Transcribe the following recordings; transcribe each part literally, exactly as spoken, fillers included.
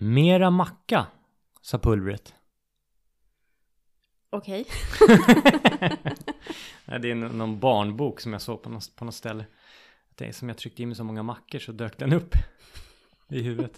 Mera macka, sa pulvret. Okej. Det är någon barnbok som jag såg på något, på något ställe. Det är som jag tryckte in med så många mackor så dök den upp i huvudet.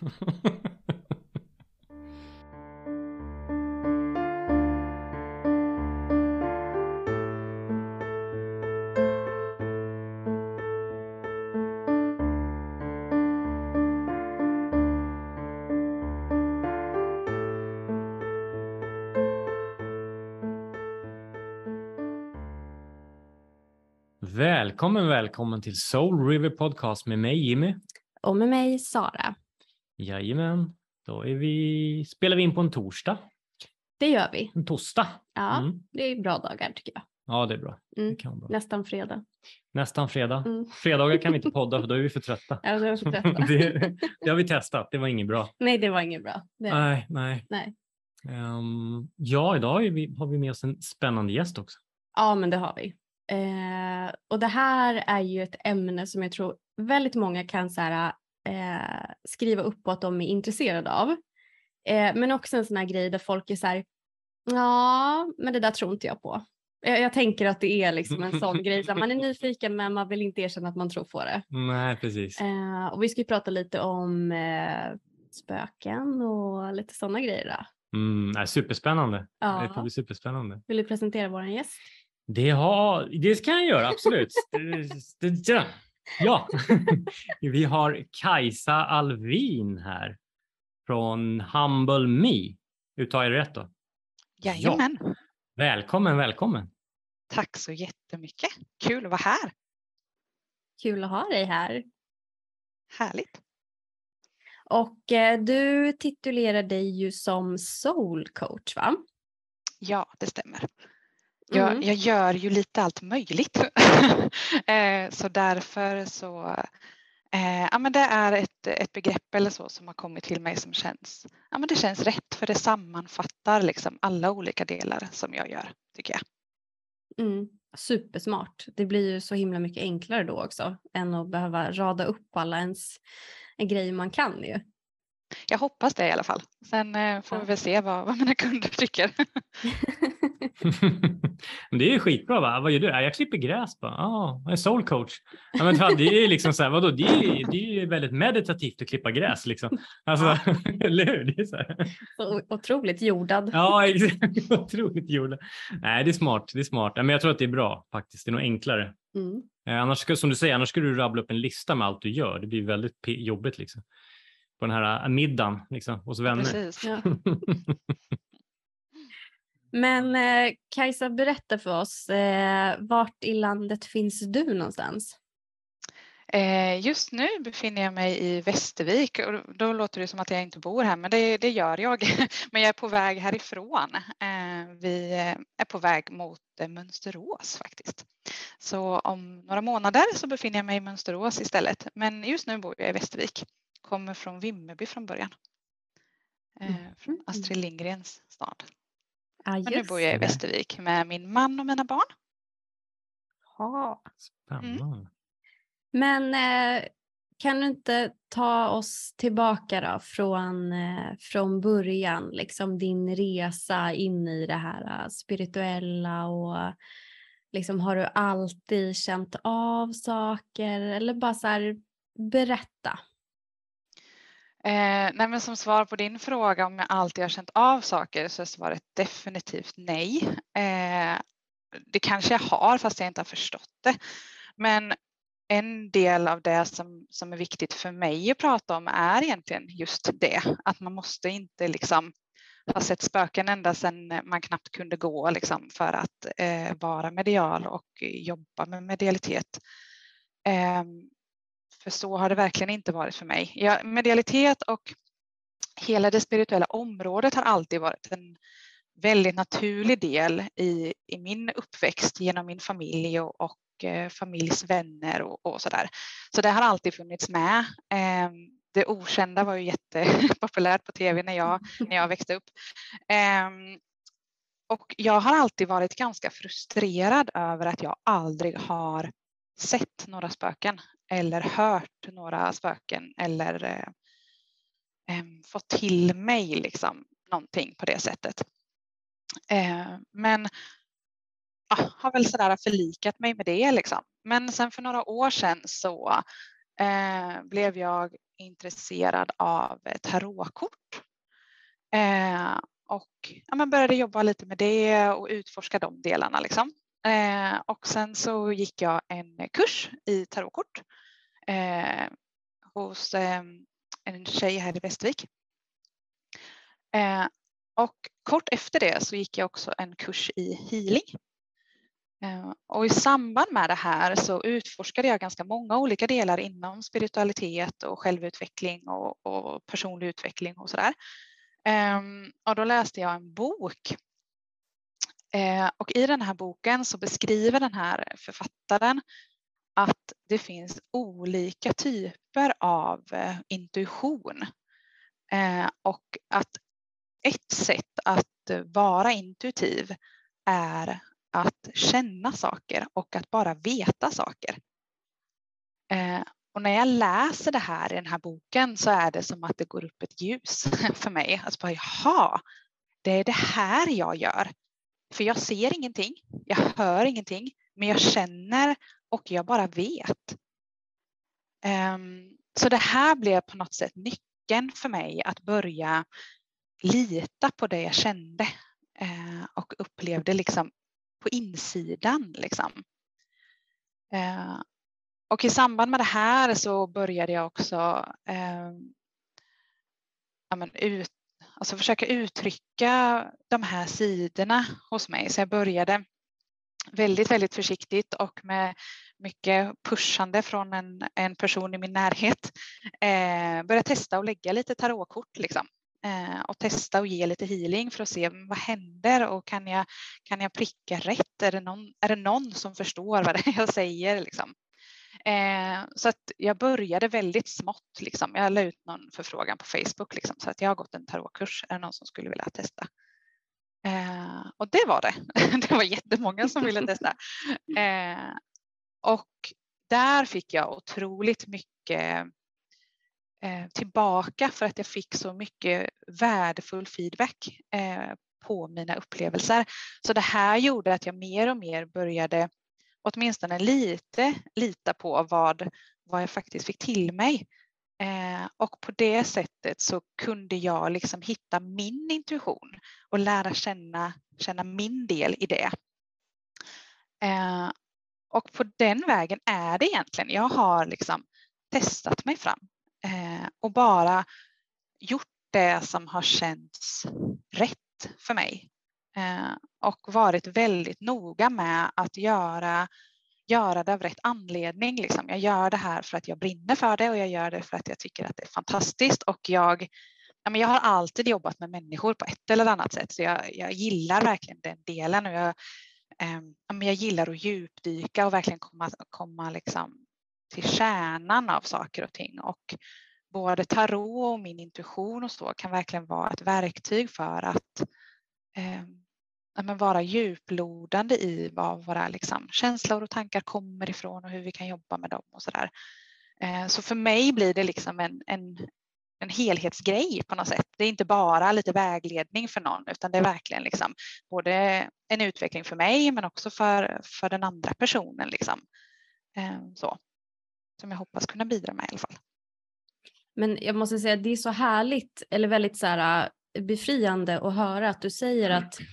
Välkommen, välkommen till Soul River Podcast med mig Jimmy. Och med mig Sara. Jajamän, då är vi, spelar vi in på en torsdag. Det gör vi. En torsdag. Ja, mm. det är bra dagar tycker jag. Ja, det är bra. Mm. Det kan vara bra. Nästan fredag. Nästan fredag. Mm. Fredagar kan vi inte podda för då är vi för trötta. Ja, då är vi för trötta. det, det har vi testat, det var inget bra. Nej, det var inget bra. Det... Nej, nej. nej. Um, ja, idag är vi, har vi med oss en spännande gäst också. Ja, men det har vi. Eh, och det här är ju ett ämne som jag tror väldigt många kan så här, eh, skriva upp på att de är intresserade av. Eh, men också en sån här grej där folk är så här, ja, men det där tror inte jag på. Jag, jag tänker att det är liksom en sån grej, så man är nyfiken men man vill inte erkänna att man tror på det. Nej, precis. Eh, och vi ska ju prata lite om eh, spöken och lite sådana grejer då. Mm, nej, superspännande. Ja. Det får bli superspännande. Vill du presentera vår gäst? Det, har, det kan jag göra, absolut. det, det, ja, vi har Kajsa Alvin här från Humble Me. Uttar jag det rätt då? Jajamän. Ja. Välkommen, välkommen. Tack så jättemycket. Kul att vara här. Kul att ha dig här. Härligt. Och eh, du titulerar dig ju som soul coach, va? Ja, det stämmer. Jag, Mm. jag gör ju lite allt möjligt. eh, så därför så eh, ja, men det är ett, ett begrepp eller så som har kommit till mig som känns, ja, men det känns rätt för det sammanfattar liksom alla olika delar som jag gör, tycker jag. Mm. Supersmart. Det blir ju så himla mycket enklare då också än att behöva rada upp alla ens en grej man kan ju. Jag hoppas det i alla fall. Sen eh, får Ja. vi väl se vad, vad mina kunder tycker. Det är ju skitbra, va? Vad gör du? Jag klipper gräs. Ja, ah, jag är soul coach. Ja, men fan, det är liksom så här, vadå? Det är, det är ju väldigt meditativt att klippa gräs liksom. Alltså, ja. Eller hur? Det är så här. Så otroligt jordad. Ja, otroligt jordad. Nej, det är smart. Det är smart. Men jag tror att det är bra faktiskt. Det är nog enklare. Mm. Eh, annars ska, som du säger, annars skulle du rabbla upp en lista med allt du gör. Det blir väldigt p- jobbigt liksom. På den här middagen liksom, hos vänner. Precis. Ja. Men eh, Kajsa, berätta för oss, eh, vart i landet finns du någonstans? Eh, just nu befinner jag mig i Västervik och då låter det som att jag inte bor här, men det, det gör jag. Men jag är på väg härifrån. Eh, vi är på väg mot eh, Mönsterås faktiskt. Så om några månader så befinner jag mig i Mönsterås istället. Men just nu bor jag i Västervik. Kommer från Vimmerby från början. Eh, från Astrid Lindgrens stad. Ah, Men nu bor jag i Västervik med min man och mina barn. Ja. Spännande. Mm. Men eh, kan du inte ta oss tillbaka då från, eh, från början, liksom din resa in i det här uh, spirituella och liksom har du alltid känt av saker eller bara så här, berätta. Eh, nej men som svar på din fråga om jag alltid har känt av saker så är svaret definitivt nej. Eh, det kanske jag har fast jag inte har förstått det. Men en del av det som, som är viktigt för mig att prata om är egentligen just det. Att man måste inte liksom ha sett spöken ända sedan man knappt kunde gå liksom, för att eh, vara medial och jobba med medialitet. Eh, För så har det verkligen inte varit för mig. Jag, medialitet och hela det spirituella området har alltid varit en väldigt naturlig del i, i min uppväxt genom min familj och, och eh, familjs vänner och, och sådär. Så det har alltid funnits med. Eh, det okända var ju jättepopulärt på tv när jag, när jag växte upp. Eh, och jag har alltid varit ganska frustrerad över att jag aldrig har sett några spöken eller hört några spöken eller eh, fått till mig liksom någonting på det sättet. Eh, men ja, har väl sådär förlikat mig med det liksom. Men sen för några år sedan så eh, blev jag intresserad av tarotkort. Eh, och ja, man började jobba lite med det och utforska de delarna liksom. Eh, och sen så gick jag en kurs i tarotkort eh, hos eh, en tjej här i Västervik. Eh, och kort efter det så gick jag också en kurs i healing. Eh, och i samband med det här så utforskade jag ganska många olika delar inom spiritualitet och självutveckling och, och personlig utveckling och sådär. Eh, och då läste jag en bok. Eh, och i den här boken så beskriver den här författaren att det finns olika typer av eh, intuition. Eh, och att ett sätt att vara intuitiv är att känna saker och att bara veta saker. Eh, och när jag läser det här i den här boken så är det som att det går upp ett ljus för mig. Alltså bara, jaha, det är det här jag gör. För jag ser ingenting, jag hör ingenting, men jag känner och jag bara vet. Um, så det här blev på något sätt nyckeln för mig att börja lita på det jag kände uh, och upplevde liksom på insidan. Liksom. Uh, och i samband med det här så började jag också uh, ja, men ut, alltså försöka uttrycka de här sidorna hos mig. Så jag började väldigt, väldigt försiktigt och med mycket pushande från en, en person i min närhet. Eh, började testa och lägga lite tarotkort liksom. Eh, och testa och ge lite healing för att se vad händer och kan jag, kan jag pricka rätt? Är det någon, är det någon som förstår vad det är jag säger liksom? Eh, så att jag började väldigt smått liksom. Jag la ut någon förfrågan på Facebook liksom, så att jag har gått en tarotkurs. Är det någon som skulle vilja testa? Eh, och det var det. Det var jättemånga som ville testa. Eh, och där fick jag otroligt mycket eh, tillbaka för att jag fick så mycket värdefull feedback eh, på mina upplevelser. Så det här gjorde att jag mer och mer började åtminstone lite lita på vad, vad jag faktiskt fick till mig. Eh, och på det sättet så kunde jag liksom hitta min intuition och lära känna, känna min del i det. Eh, och på den vägen är det egentligen. Jag har liksom testat mig fram eh, och bara gjort det som har känts rätt för mig. Eh, och varit väldigt noga med att göra göra det av rätt anledning. Liksom. Jag gör det här för att jag brinner för det och jag gör det för att jag tycker att det är fantastiskt. Och jag, ja, men jag har alltid jobbat med människor på ett eller annat sätt. Så jag, jag gillar verkligen den delen. Och jag, eh, ja, men jag gillar att djupdyka och verkligen komma, komma liksom till kärnan av saker och ting. Och både tarot och min intuition och så kan verkligen vara ett verktyg för att eh, men vara djuplodande i vad våra liksom, känslor och tankar kommer ifrån och hur vi kan jobba med dem och sådär. Eh, så för mig blir det liksom en, en, en helhetsgrej på något sätt. Det är inte bara lite vägledning för någon utan det är verkligen liksom både en utveckling för mig men också för, för den andra personen. Liksom. Eh, så. Som jag hoppas kunna bidra med i alla fall. Men jag måste säga att det är så härligt eller väldigt så här, befriande att höra att du säger mm. att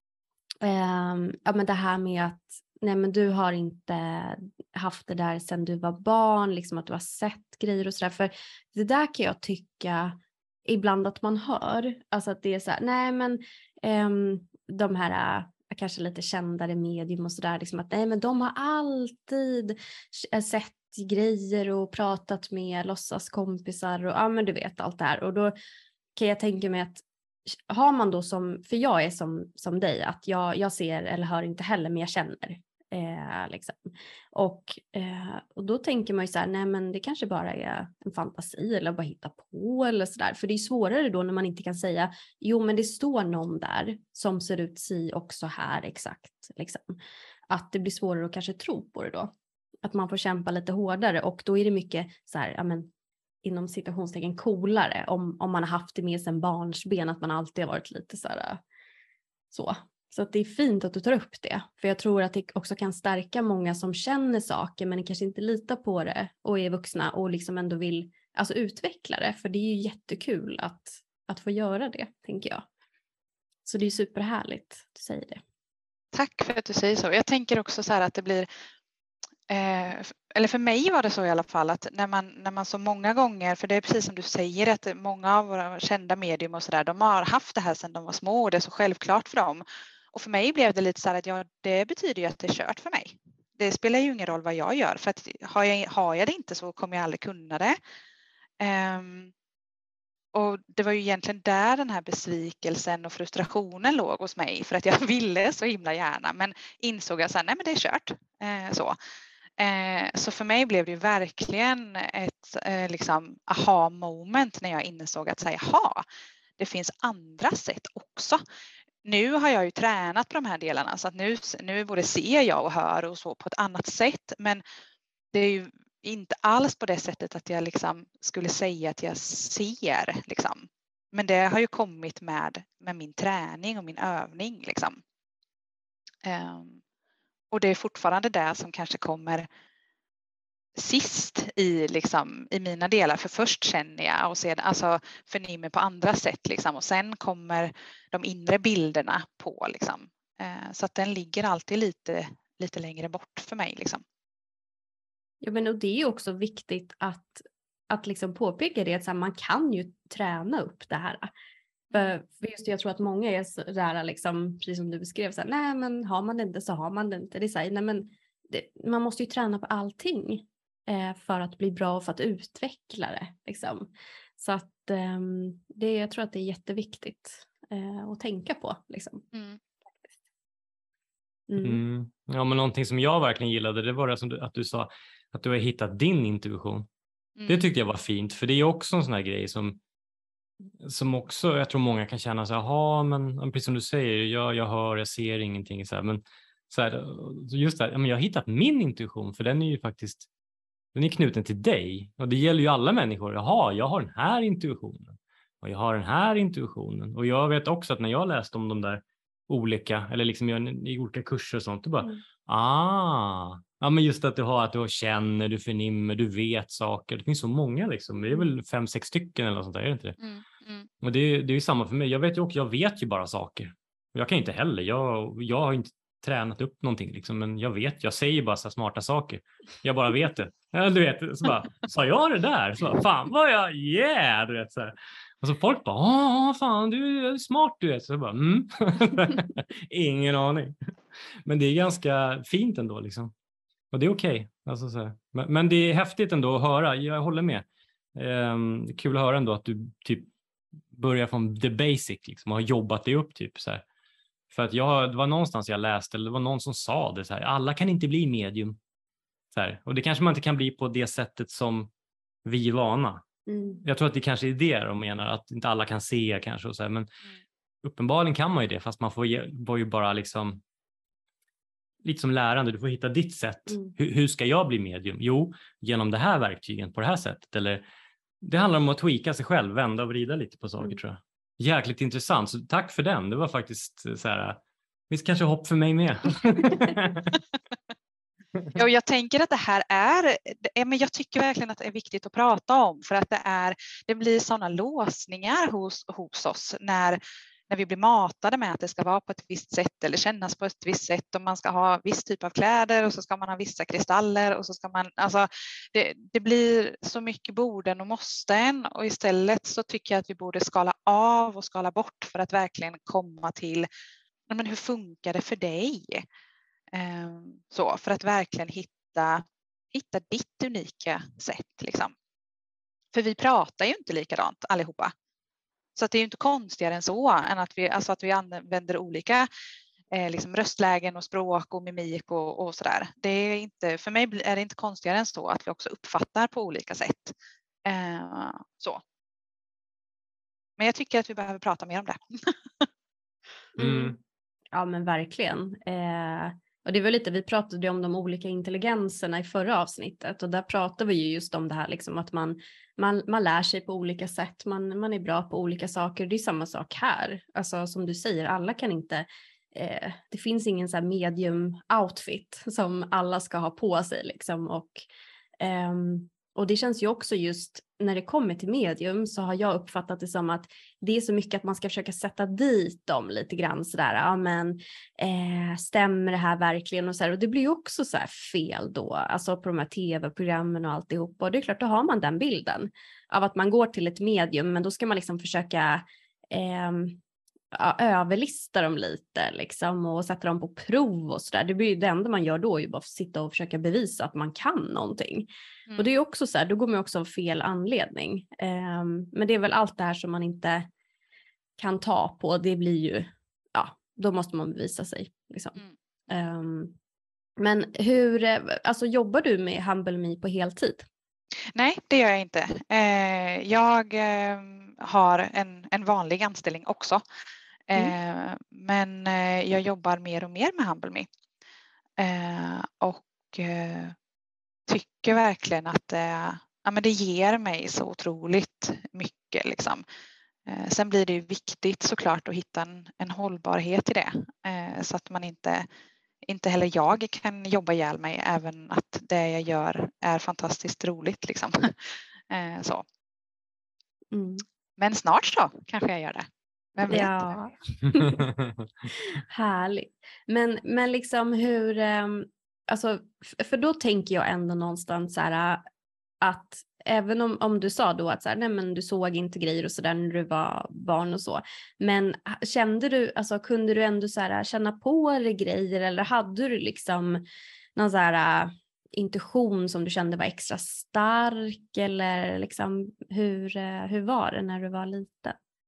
Um, ja, men det här med att nej, men du har inte haft det där sedan du var barn, liksom att du har sett grejer och sådär. För det där kan jag tycka ibland att man hör. Alltså att det är så här, nej men um, de här kanske lite kändare medium och sådär. Liksom att nej men de har alltid sett grejer och pratat med låtsaskompisar och ja men du vet allt det här. Och då kan jag tänka mig att har man då som, för jag är som, som dig, att jag, jag ser eller hör inte heller, men jag känner. Eh, liksom. och, eh, och då tänker man ju så här, nej men det kanske bara är en fantasi eller bara hitta på eller sådär. För det är svårare då när man inte kan säga, jo men det står någon där som ser ut si också här exakt. Liksom. Att det blir svårare att kanske tro på det då. Att man får kämpa lite hårdare och då är det mycket så här, ja men inom citationstecken coolare om, om man har haft det med sig en barnsben, att man alltid har varit lite så här, så. Så att det är fint att du tar upp det, för jag tror att det också kan stärka många som känner saker men kanske inte litar på det och är vuxna och liksom ändå vill alltså utveckla det, för det är ju jättekul att, att få göra det, tänker jag. Så det är superhärligt att du säger det. Tack för att du säger så. Jag tänker också så här att det blir, eh, eller för mig var det så i alla fall, att när man, när man så många gånger, för det är precis som du säger att många av våra kända medium och så där, de har haft det här sedan de var små och det är så självklart för dem. Och för mig blev det lite så här att ja, det betyder ju att det är kört för mig. Det spelar ju ingen roll vad jag gör, för att har jag, har jag det inte så kommer jag aldrig kunna det. Um, och det var ju egentligen där den här besvikelsen och frustrationen låg hos mig, för att jag ville så himla gärna, men insåg jag sen, nej men det är kört. Uh, så. Uh, så för mig blev det ju verkligen ett uh, liksom aha moment när jag insåg att säga, jaha, det finns andra sätt också. Nu har jag ju tränat på de här delarna, så att nu, nu både ser jag och hör och så på ett annat sätt, men det är ju inte alls på det sättet att jag liksom skulle säga att jag ser. Liksom. Men det har ju kommit med, med min träning och min övning. Liksom. Um, och det är fortfarande det som kanske kommer sist i, liksom, i mina delar. För först känner jag och sedan, alltså förnimmer på andra sätt. Liksom, och sen kommer de inre bilderna på. Liksom. Uh, så att den ligger alltid lite, lite längre bort för mig. Liksom. Ja, men och det är också viktigt att, att liksom påpeka det, att så här, man kan ju träna upp det här. För, för just det, jag tror att många är så där, liksom, precis som du beskrev, så här, nej men har man det inte så har man det inte. Det är så här, nej, men det, man måste ju träna på allting eh, för att bli bra och för att utveckla det. Liksom. Så att eh, det, jag tror att det är jätteviktigt eh, att tänka på. Liksom. Mm. Mm. Mm. Ja, men någonting som jag verkligen gillade, det var det som du, att du sa att du har hittat din intuition. Mm. Det tyckte jag var fint, för det är också en sån här grej som, som också, jag tror många kan känna så här, ja men precis som du säger, jag, jag hör, jag ser ingenting så här, men så här, just det här, men jag har hittat min intuition, för den är ju faktiskt, den är knuten till dig, och det gäller ju alla människor. Jaha, jag har den här intuitionen och jag har den här intuitionen, och jag vet också att när jag läste om de där olika, eller liksom i olika kurser och sånt, då bara, mm. ah, ja men just att du har, att du känner, du förnimmer, du vet saker. Det finns så många liksom, det är väl fem, sex stycken eller något sånt där, är det inte det? Mm. Mm. Och det, det är ju samma för mig, jag vet ju också, jag vet ju bara saker. Jag kan inte heller, jag, jag har inte tränat upp någonting liksom, men jag vet, jag säger bara så smarta saker. Jag bara vet det. Ja, du vet, så bara, sa jag det där? Så bara, fan vad jag, yeah, du vet så här. Och så folk bara, åh fan, du är smart, du vet. Så jag bara, mm. Ingen aning. Men det är ganska fint ändå liksom. Och det är okej. Okay. Alltså, så här. Men, men det är häftigt ändå att höra, jag håller med. Ehm, kul att höra ändå att du typ börjar från the basic liksom, och har jobbat dig upp typ så här. För att jag, det var någonstans jag läste, eller det var någon som sa det så här, alla kan inte bli medium. Så här. Och det kanske man inte kan bli på det sättet som vi är vana. Mm. Jag tror att det kanske är det de menar, att inte alla kan se kanske och så här, men mm. uppenbarligen kan man ju det, fast man får, får ju bara liksom lite som lärande, du får hitta ditt sätt. Mm. Hur, hur ska jag bli medium? Jo, genom det här verktygen på det här sättet. Eller det handlar om att tweaka sig själv, vända och vrida lite på saker mm. tror jag. Jäkligt intressant, så tack för den. Det var faktiskt så här, visst kanske hopp för mig med. Ja, jag tänker att det här är, men jag tycker verkligen att det är viktigt att prata om, för att det är, det blir sådana låsningar hos, hos oss när, när vi blir matade med att det ska vara på ett visst sätt eller kännas på ett visst sätt, och man ska ha viss typ av kläder och så ska man ha vissa kristaller och så ska man, alltså det, det blir så mycket borden och måsten, och istället så tycker jag att vi borde skala av och skala bort för att verkligen komma till, men hur funkar det för dig? Så, för att verkligen hitta, hitta ditt unika sätt. Liksom. För vi pratar ju inte likadant allihopa. Så att det är ju inte konstigare än så, än att vi, alltså att vi använder olika eh, liksom röstlägen och språk och mimik och, och sådär. Det är inte, för mig är det inte konstigare än så att vi också uppfattar på olika sätt. Eh, så. Men jag tycker att vi behöver prata mer om det. mm. Ja men verkligen. Eh... Och det var lite, vi pratade ju om de olika intelligenserna i förra avsnittet och där pratade vi ju just om det här liksom att man, man, man lär sig på olika sätt, man, man är bra på olika saker. Det är samma sak här, alltså som du säger, alla kan inte, eh, det finns ingen så här medium outfit som alla ska ha på sig liksom och ehm, och det känns ju också just när det kommer till medium så har jag uppfattat det som att det är så mycket att man ska försöka sätta dit dem lite grann sådär, ja men eh, stämmer det här verkligen och så här, och det blir ju också så här fel då, alltså på de här tv-programmen och alltihopa och det är klart då har man den bilden av att man går till ett medium men då ska man liksom försöka eh, ja, överlista dem lite liksom och sätta dem på prov och sådär. Det blir ju det enda man gör då är ju bara att sitta och försöka bevisa att man kan någonting. Mm. Och det är också så här, då går man också av fel anledning. Um, men det är väl allt det här som man inte kan ta på. Det blir ju, ja, då måste man bevisa sig. Liksom. Mm. Um, men hur, alltså jobbar du med Humble Me på heltid? Nej, det gör jag inte. Eh, jag eh, har en, en vanlig anställning också. Mm. Eh, men eh, jag jobbar mer och mer med Humble Me. Eh, och eh, tycker verkligen att det, ja, men det ger mig så otroligt mycket. Liksom. Eh, sen blir det ju viktigt såklart att hitta en, en hållbarhet i det. Eh, så att man inte, inte heller jag kan jobba ihjäl mig även att det jag gör är fantastiskt roligt. Liksom. eh, så. Mm. Men snart så kanske jag gör det. Vem vet? Ja. Härligt. Men, men liksom hur, alltså, för då tänker jag ändå någonstans så här att även om, om du sa då att så här, nej men du såg inte grejer och så där när du var barn och så, men kände du, alltså kunde du ändå så här känna på dig grejer eller hade du liksom någon så här intuition som du kände var extra stark eller liksom hur, hur var det när du var liten?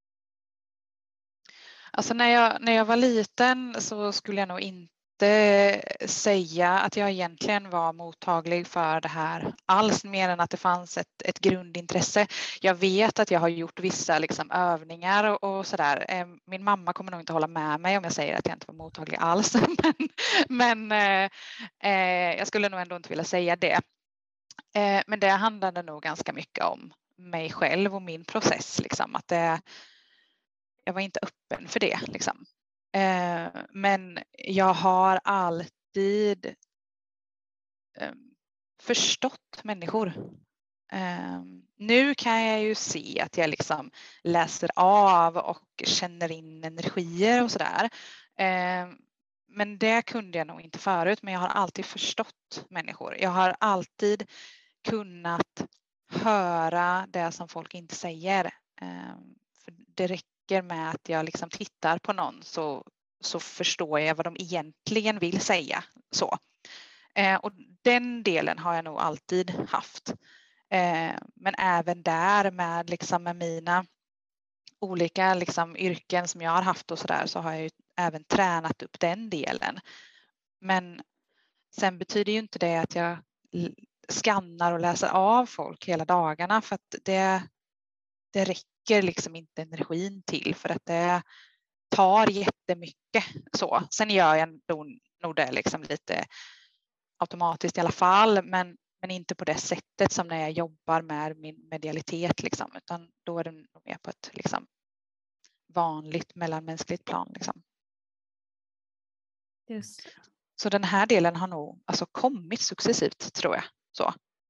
Alltså när jag, när jag var liten så skulle jag nog inte säga att jag egentligen var mottaglig för det här alls, mer än att det fanns ett, ett grundintresse. Jag vet att jag har gjort vissa liksom, övningar och, och sådär. Min mamma kommer nog inte hålla med mig om jag säger att jag inte var mottaglig alls. men men eh, jag skulle nog ändå inte vilja säga det. Eh, men det handlade nog ganska mycket om mig själv och min process. Liksom, att det Jag var inte öppen för det. Liksom. Eh, men jag har alltid eh, förstått människor. Eh, nu kan jag ju se att jag liksom läser av och känner in energier och sådär. Eh, men det kunde jag nog inte förut. Men jag har alltid förstått människor. Jag har alltid kunnat höra det som folk inte säger. Eh, för det räcker med att jag liksom tittar på någon så, så förstår jag vad de egentligen vill säga. Så. Eh, och den delen har jag nog alltid haft. Eh, men även där med, liksom med mina olika liksom yrken som jag har haft och så där så har jag ju även tränat upp den delen. Men sen betyder ju inte det att jag skannar och läser av folk hela dagarna för att det, det räcker liksom inte energin till för att det tar jättemycket så. Sen gör jag nog det liksom lite automatiskt i alla fall, men, men inte på det sättet som när jag jobbar med min medialitet liksom, utan då är det nog mer på ett liksom vanligt mellanmänskligt plan liksom. Just. Så den här delen har nog alltså kommit successivt tror jag. Så.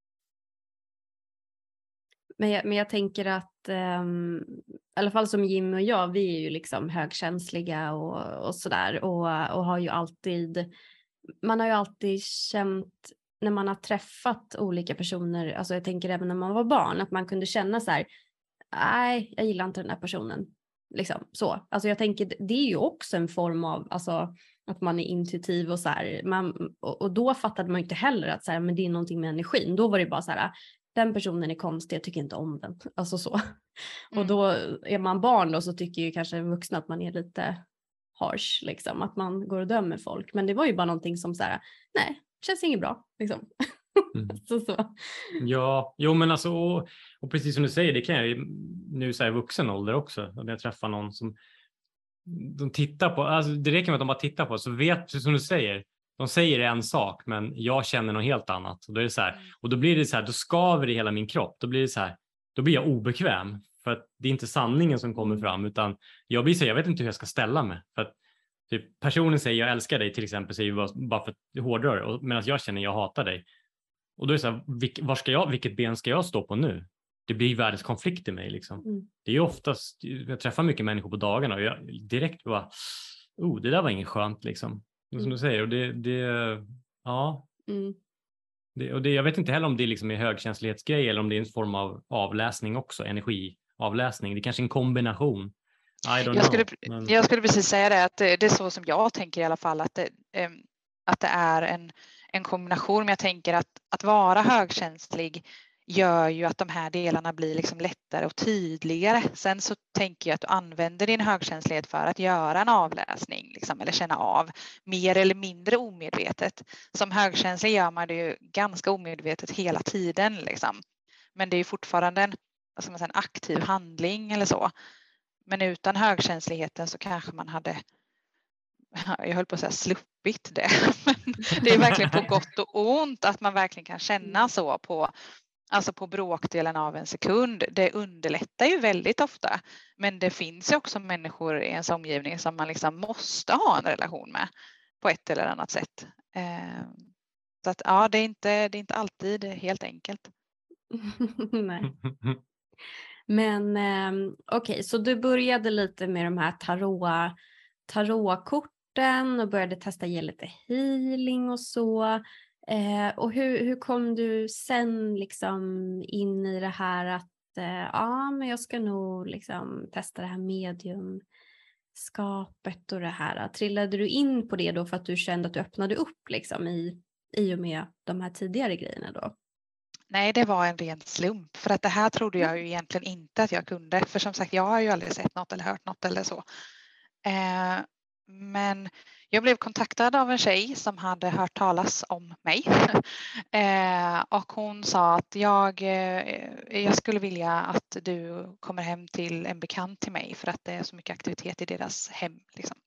Men jag, men jag tänker att um, i alla fall som Jim och jag, vi är ju liksom högkänsliga och, och sådär och, och har ju alltid, man har ju alltid känt när man har träffat olika personer, alltså jag tänker även när man var barn, att man kunde känna så här, nej jag gillar inte den här personen. Liksom så. Alltså jag tänker det är ju också en form av alltså, att man är intuitiv och så här. Man, och, och då fattade man ju inte heller att så här, men det är någonting med energin. Då var det bara så här, den personen är konstig, jag tycker inte om den. Alltså så. Mm. Och då är man barn då så tycker ju kanske vuxna att man är lite harsh liksom. Att man går och dömer folk. Men det var ju bara någonting som så här, nej, känns inget bra liksom. Mm. så, så. Ja, jo men alltså och, och precis som du säger, det kan jag ju nu säga i vuxen ålder också. När jag träffar någon som de tittar på, alltså det räcker med att de bara tittar på så vet, som du säger, de säger en sak, men jag känner något helt annat. Och då är det så här, och då blir det så här, då skaver det i hela min kropp. Då blir det så här, då blir jag obekväm för att det är inte sanningen som kommer fram, utan jag blir så här, jag vet inte hur jag ska ställa mig. För att typ, personen säger jag älskar dig till exempel, säger bara, bara för att hårdrör, och medan jag känner jag hatar dig. Och då är det så här, vilk, var ska jag, vilket ben ska jag stå på nu? Det blir världens konflikt i mig liksom. Mm. Det är ju oftast, jag träffar mycket människor på dagarna och jag direkt bara, oh, det där var inget skönt liksom. Mm. Som du säger, och det, det ja. Mm. Det, och det, jag vet inte heller om det liksom är högkänslighetsgrej eller om det är en form av avläsning också, energiavläsning. Det är kanske en kombination. Jag skulle, men... jag skulle precis säga det, att det, det är så som jag tänker i alla fall, att det, att det är en, en kombination. Men jag tänker att, att vara högkänslig gör ju att de här delarna blir liksom lättare och tydligare. Sen så tänker jag att du använder din högkänslighet för att göra en avläsning liksom, eller känna av mer eller mindre omedvetet. Som högkänslig gör man det ju ganska omedvetet hela tiden liksom. Men det är ju fortfarande en, vad ska man säga, en aktiv handling eller så. Men utan högkänsligheten så kanske man hade, jag höll på att säga sluppit det. Men det är verkligen på gott och ont att man verkligen kan känna så på, alltså på bråkdelen av en sekund. Det underlättar ju väldigt ofta. Men det finns ju också människor i ens omgivning som man liksom måste ha en relation med på ett eller annat sätt. Så att ja, det är inte, det är inte alltid helt enkelt. Nej. Men eh, okej, okay, så du började lite med de här tarot, tarotkorten och började testa ge lite healing och så. Eh, och hur, hur kom du sen liksom in i det här att eh, ja, men jag ska nog liksom testa det här mediumskapet och det här. Trillade du in på det då för att du kände att du öppnade upp liksom i, i och med de här tidigare grejerna då? Nej, det var en ren slump, för att det här trodde jag ju egentligen inte att jag kunde. För som sagt, jag har ju aldrig sett något eller hört något eller så. Eh, men jag blev kontaktad av en tjej som hade hört talas om mig. eh, och hon sa att jag, eh, jag skulle vilja att du kommer hem till en bekant till mig för att det är så mycket aktivitet i deras hem. Liksom.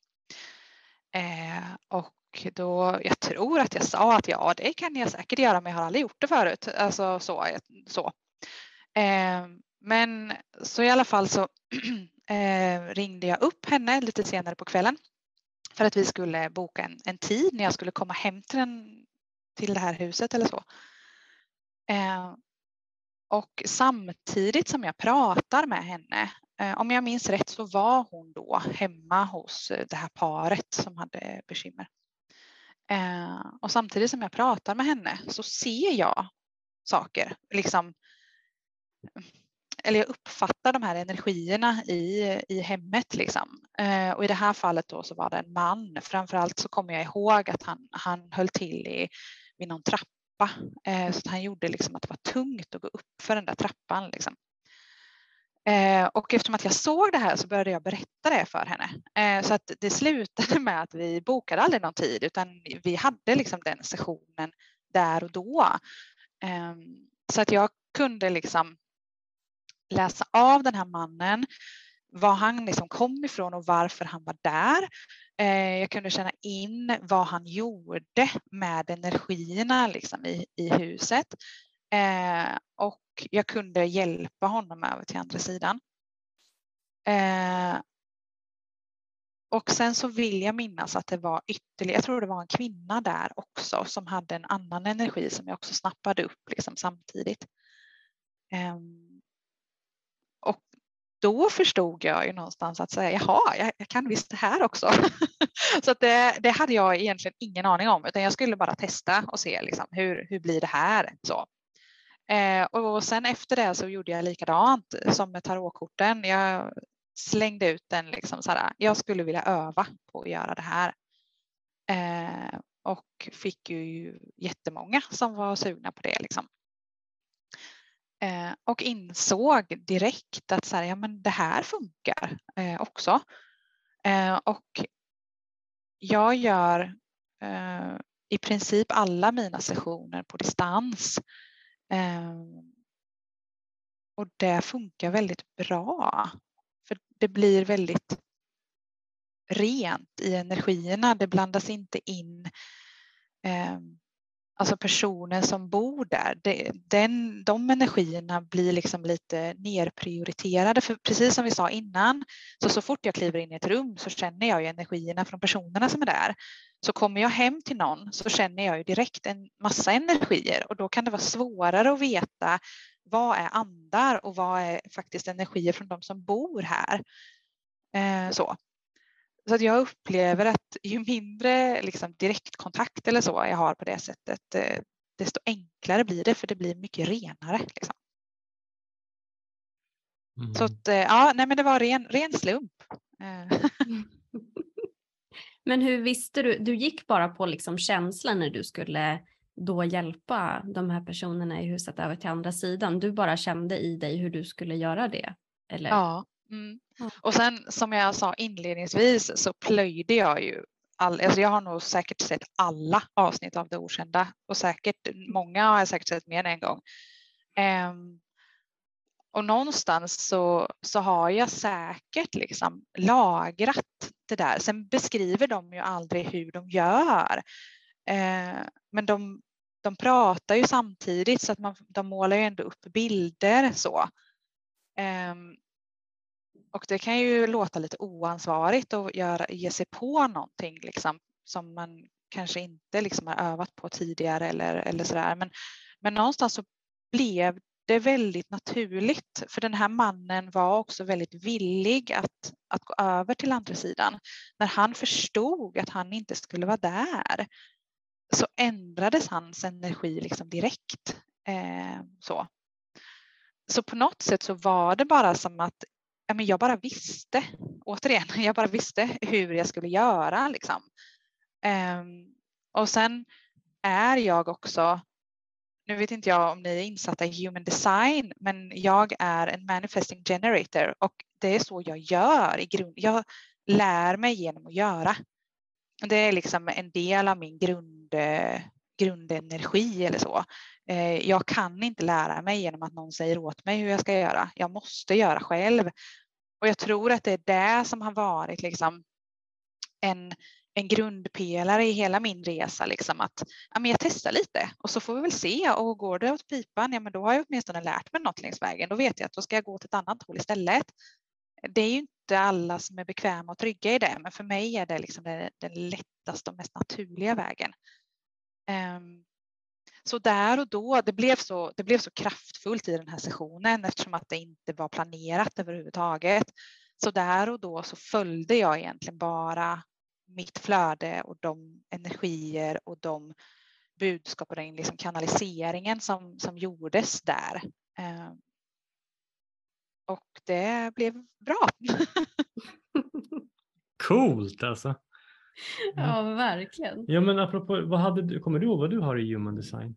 Eh, och då, jag tror att jag sa att ja, det kan jag säkert göra, men jag har aldrig gjort det förut. Alltså så. så. Eh, men så i alla fall så eh, ringde jag upp henne lite senare på kvällen för att vi skulle boka en, en tid när jag skulle komma hem till, den, till det här huset eller så. Eh, och samtidigt som jag pratar med henne, eh, om jag minns rätt så var hon då hemma hos det här paret som hade bekymmer. Eh, och samtidigt som jag pratar med henne så ser jag saker, liksom, eller jag uppfattar de här energierna i, i hemmet. Liksom. Eh, och i det här fallet då så var det en man. Framförallt så kommer jag ihåg att han, han höll till i, vid någon trappa. Eh, så att han gjorde liksom att det var tungt att gå upp för den där trappan. Liksom. Eh, och eftersom att jag såg det här så började jag berätta det för henne. Eh, så att det slutade med att vi bokade aldrig någon tid, utan vi hade liksom den sessionen där och då. Eh, så att jag kunde liksom läsa av den här mannen, var han liksom kom ifrån och varför han var där. Eh, jag kunde känna in vad han gjorde med energierna liksom i, i huset. Eh, och jag kunde hjälpa honom över till andra sidan. Eh, och sen så vill jag minnas att det var ytterligare, jag tror det var en kvinna där också som hade en annan energi som jag också snappade upp liksom samtidigt. Eh, och då förstod jag ju någonstans att säga, jaha, jag, jag kan visst det här också. Så att det, det hade jag egentligen ingen aning om, utan jag skulle bara testa och se liksom, hur, hur blir det här så. Eh, och sen efter det så gjorde jag likadant som med tarotkorten. Jag slängde ut den liksom så här, jag skulle vilja öva på att göra det här. Eh, och fick ju jättemånga som var sugna på det liksom. Eh, och insåg direkt att så här, ja, men det här funkar eh, också. Eh, och jag gör eh, i princip alla mina sessioner på distans. Um, och det funkar väldigt bra. För det blir väldigt rent i energierna. Det blandas inte in eh, alltså personen som bor där, det, den, de energierna blir liksom lite nerprioriterade. För precis som vi sa innan, så, så fort jag kliver in i ett rum så känner jag ju energierna från personerna som är där. Så kommer jag hem till någon så känner jag ju direkt en massa energier och då kan det vara svårare att veta vad är andar och vad är faktiskt energier från de som bor här. Eh, så. Så att jag upplever att ju mindre liksom, direktkontakt eller så jag har på det sättet, eh, desto enklare blir det, för det blir mycket renare. Liksom. Mm. Så att, eh, ja, nej, men det var ren, ren slump. Men hur visste du, du gick bara på liksom känslan när du skulle då hjälpa de här personerna i huset över till andra sidan? Du bara kände i dig hur du skulle göra det? Eller? Ja. Mm. Och sen som jag sa inledningsvis så plöjde jag ju all, alltså jag har nog säkert sett alla avsnitt av Det Okända och säkert många har jag säkert sett mer än en gång. Um, och någonstans så, så har jag säkert liksom lagrat det där. Sen beskriver de ju aldrig hur de gör. Uh, men de, de pratar ju samtidigt så att man, de målar ju ändå upp bilder så. Um, Och det kan ju låta lite oansvarigt att göra, ge sig på någonting liksom, som man kanske inte liksom har övat på tidigare eller, eller sådär. Men, men någonstans så blev det väldigt naturligt. För den här mannen var också väldigt villig att, att gå över till andra sidan. När han förstod att han inte skulle vara där så ändrades hans energi liksom direkt. Eh, så. så på något sätt så var det bara som att men jag bara visste, återigen, jag bara visste hur jag skulle göra. Liksom. Um, och sen är jag också, nu vet inte jag om ni är insatta i human design, men jag är en manifesting generator och det är så jag gör i grund. Jag lär mig genom att göra. Det är liksom en del av min grund, grundenergi eller så. Jag kan inte lära mig genom att någon säger åt mig hur jag ska göra. Jag måste göra själv. Och jag tror att det är det som har varit liksom en, en grundpelare i hela min resa. Liksom att ja, men jag testar lite och så får vi väl se. Och går det åt pipan, ja, men då har jag åtminstone lärt mig något längs vägen. Då vet jag att då ska jag gå till ett annat håll istället. Det är ju inte alla som är bekväma och trygga i det. Men för mig är det liksom den, den lättaste och mest naturliga vägen. Um, Så där och då, det blev så, det blev så kraftfullt i den här sessionen eftersom att det inte var planerat överhuvudtaget. Så där och då så följde jag egentligen bara mitt flöde och de energier och de budskap och den liksom kanaliseringen som, som gjordes där. Eh, och det blev bra. Coolt alltså. Ja, verkligen. Ja, men apropå, vad hade du, kommer du ihåg vad du har i human design?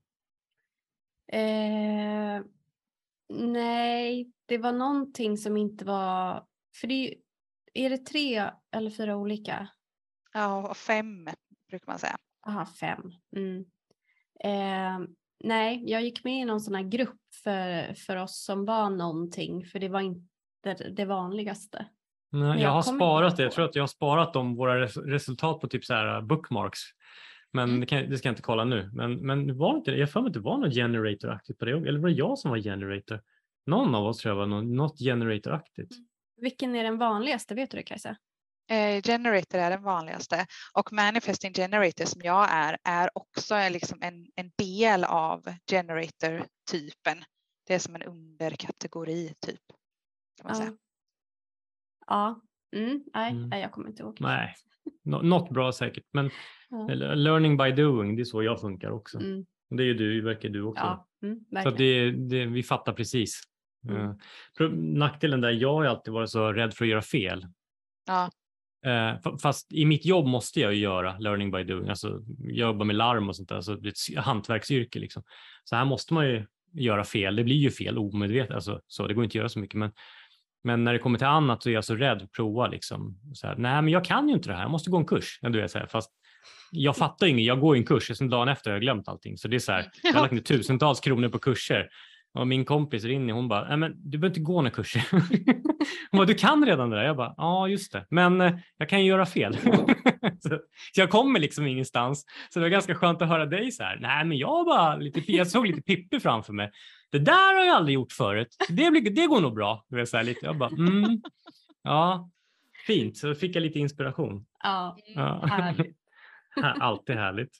Eh, nej, det var någonting som inte var, för det är, är det tre eller fyra olika? Ja, fem brukar man säga. Aha, fem. Mm. Eh, nej, jag gick med i någon sån här grupp för, för oss som var någonting, för det var inte det vanligaste. Nej, jag, jag har sparat det. Jag på. tror att jag har sparat de våra res- resultat på typ så här bookmarks. Men mm. det, kan, det ska jag inte kolla nu. Men, men var inte, jag får mig att det var något generator-aktigt på det. Eller var det jag som var generator? Någon av oss tror jag var något, något generator-aktigt. Vilken är den vanligaste? Vet du det, Kajsa? Eh, generator är den vanligaste. Och manifesting generator som jag är, är också liksom en, en del av generator-typen. Det är som en underkategori typ. Kan man ja. säga. Ja, mm, nej, Mm. nej, jag kommer inte ihåg. Nej, Nå- något bra säkert. Men ja. learning by doing, det är så jag funkar också. Mm. Det är ju du, verkar du också. Ja, mm, så att det, det, vi fattar precis. Mm. Uh, nackdelen där, jag har alltid varit så rädd för att göra fel. Ja. Uh, fast i mitt jobb måste jag ju göra learning by doing. Alltså jag jobbar med larm och sånt där. Alltså det är ett hantverksyrke liksom. Så här måste man ju göra fel. Det blir ju fel omedvetet. Alltså, så det går inte att göra så mycket. Men Men när det kommer till annat så är jag så rädd att prova. Liksom. Så här, nej, men jag kan ju inte det här. Jag måste gå en kurs. Du vet, så här, fast jag fattar ju inget. Jag går en kurs och sen dagen efter har jag glömt allting. Så det är så här, jag har lagt ner tusentals kronor på kurser. Och min kompis Rinny, hon bara, nej men du behöver inte gå några kurser. Hon bara, du kan redan det där. Jag bara, ja just det. Men eh, jag kan ju göra fel. så, så jag kommer liksom ingenstans. Så det var ganska skönt att höra dig så här. Nej men jag bara, lite, jag såg lite Pippi framför mig. Det där har jag aldrig gjort förut. Det, blir, det går nog bra. Det var så här lite. Jag bara, mm, ja, fint. Så fick jag lite inspiration. Ja, Ja. härligt. Alltid härligt.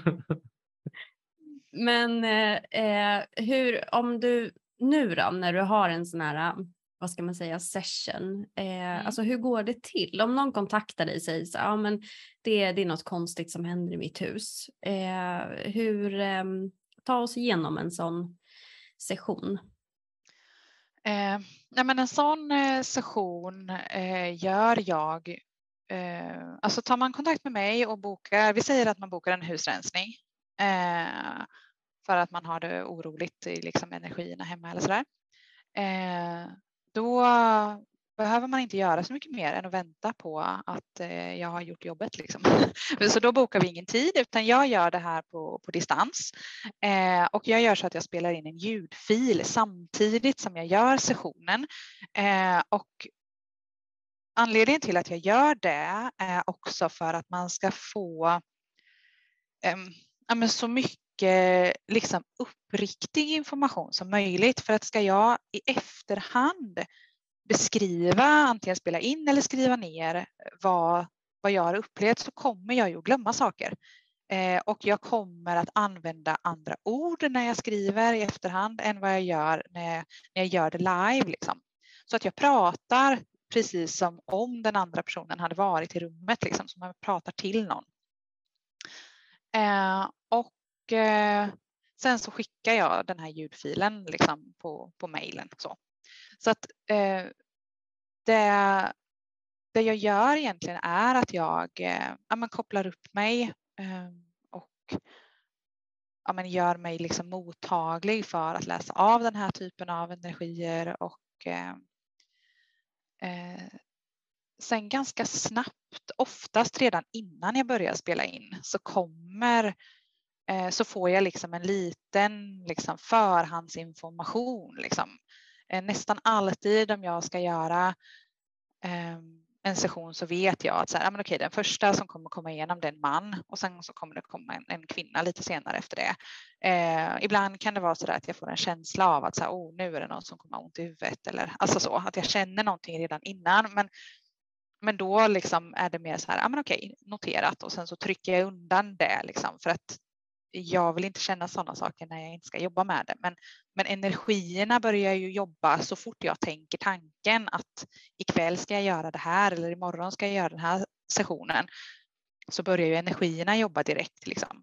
Men eh, hur, om du nu då, när du har en sån här, vad ska man säga, session, eh, Mm. alltså hur går det till? Om någon kontaktar dig och säger så, ja men det, det är något konstigt som händer i mitt hus. Eh, hur, eh, ta oss igenom en sån session. Eh, nej men en sån eh, session eh, gör jag, eh, alltså tar man kontakt med mig och bokar, vi säger att man bokar en husrensning eh, för att man har det oroligt i liksom energierna hemma eller sådär. Eh, då behöver man inte göra så mycket mer än att vänta på att eh, jag har gjort jobbet. Liksom. Så då bokar vi ingen tid utan jag gör det här på, på distans. Eh, och jag gör så att jag spelar in en ljudfil samtidigt som jag gör sessionen. Eh, och anledningen till att jag gör det är också för att man ska få eh, ja, men så mycket liksom uppriktig information som möjligt. För att ska jag i efterhand beskriva, antingen spela in eller skriva ner vad, vad jag har upplevt, så kommer jag ju glömma saker. Eh, och jag kommer att använda andra ord när jag skriver i efterhand än vad jag gör när jag, när jag gör det live. Liksom. Så att jag pratar precis som om den andra personen hade varit i rummet, liksom, som man pratar till någon. Eh, och eh, sen så skickar jag den här ljudfilen liksom, på, på mejlen. Så. Så att eh, det, det jag gör egentligen är att jag eh, ja, men kopplar upp mig eh, och ja, men gör mig liksom mottaglig för att läsa av den här typen av energier. Och eh, eh, sen ganska snabbt, oftast redan innan jag börjar spela in, så kommer eh, så får jag liksom en liten liksom förhandsinformation. Liksom. Eh, nästan alltid om jag ska göra eh, en session så vet jag att så här, ja, men okej, den första som kommer komma igenom det är en man och sen så kommer det komma en, en kvinna lite senare efter det. Eh, ibland kan det vara så där att jag får en känsla av att så här, oh, nu är det någon som kommer ha ont i huvudet, eller alltså så att jag känner någonting redan innan, men men då liksom är det mer så här, ja men okej, noterat, och sen så trycker jag undan det liksom, för att jag vill inte känna sådana saker när jag inte ska jobba med det. Men, men energierna börjar ju jobba så fort jag tänker tanken att ikväll ska jag göra det här eller imorgon ska jag göra den här sessionen. Så börjar ju energierna jobba direkt. Liksom.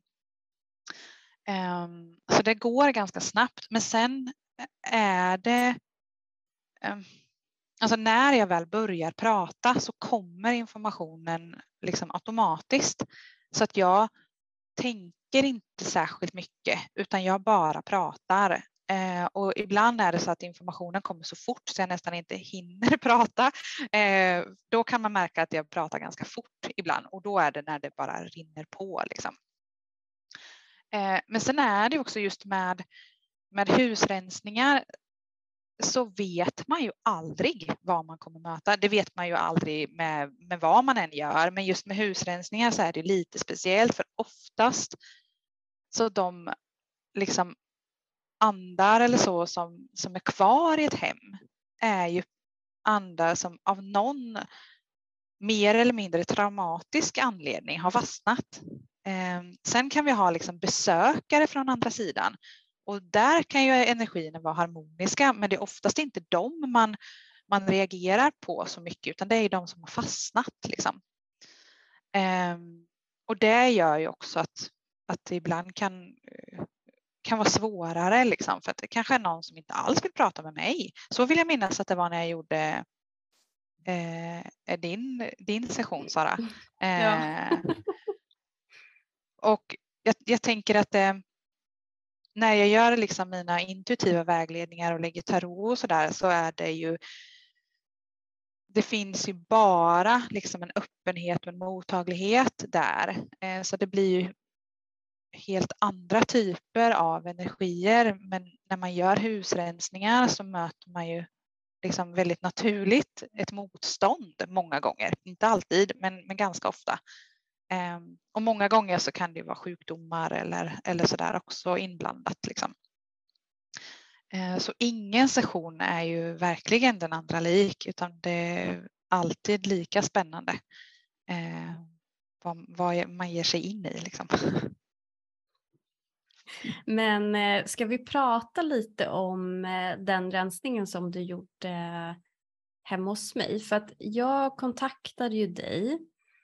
Um, så det går ganska snabbt. Men sen är det... Um, alltså när jag väl börjar prata så kommer informationen liksom automatiskt. Så att jag tänker inte särskilt mycket utan jag bara pratar. Eh, och ibland är det så att informationen kommer så fort så jag nästan inte hinner prata. Eh, då kan man märka att jag pratar ganska fort ibland och då är det när det bara rinner på. Liksom. Eh, men sen är det också just med, med husrensningar så vet man ju aldrig vad man kommer möta. Det vet man ju aldrig med, med vad man än gör. Men just med husrensningar så är det lite speciellt. För oftast så de liksom andar eller så som, som är kvar i ett hem är ju andar som av någon mer eller mindre traumatisk anledning har fastnat. Eh, sen kan vi ha liksom besökare från andra sidan. Och där kan ju energierna vara harmoniska, men det är oftast inte dem man, man reagerar på så mycket, utan det är de som har fastnat. Liksom. Um, och det gör ju också att, att det ibland kan, kan vara svårare, liksom, för att det kanske är någon som inte alls vill prata med mig. Så vill jag minnas att det var när jag gjorde eh, din, din session, Sara. Ja. Eh, och jag, jag tänker att det när jag gör liksom mina intuitiva vägledningar och lägger tarot och så där så är det ju det finns ju bara liksom en öppenhet och en mottaglighet där. Så det blir ju helt andra typer av energier. Men när man gör husrensningar så möter man ju liksom väldigt naturligt ett motstånd många gånger. Inte alltid, men, men ganska ofta. Um, och många gånger så kan det vara sjukdomar eller, eller sådär också inblandat. Liksom. Uh, så ingen session är ju verkligen den andra lik, utan det är alltid lika spännande uh, vad, vad man ger sig in i. Liksom. Men eh, ska vi prata lite om eh, den rensningen som du gjorde eh, hemma hos mig? För att jag kontaktade ju dig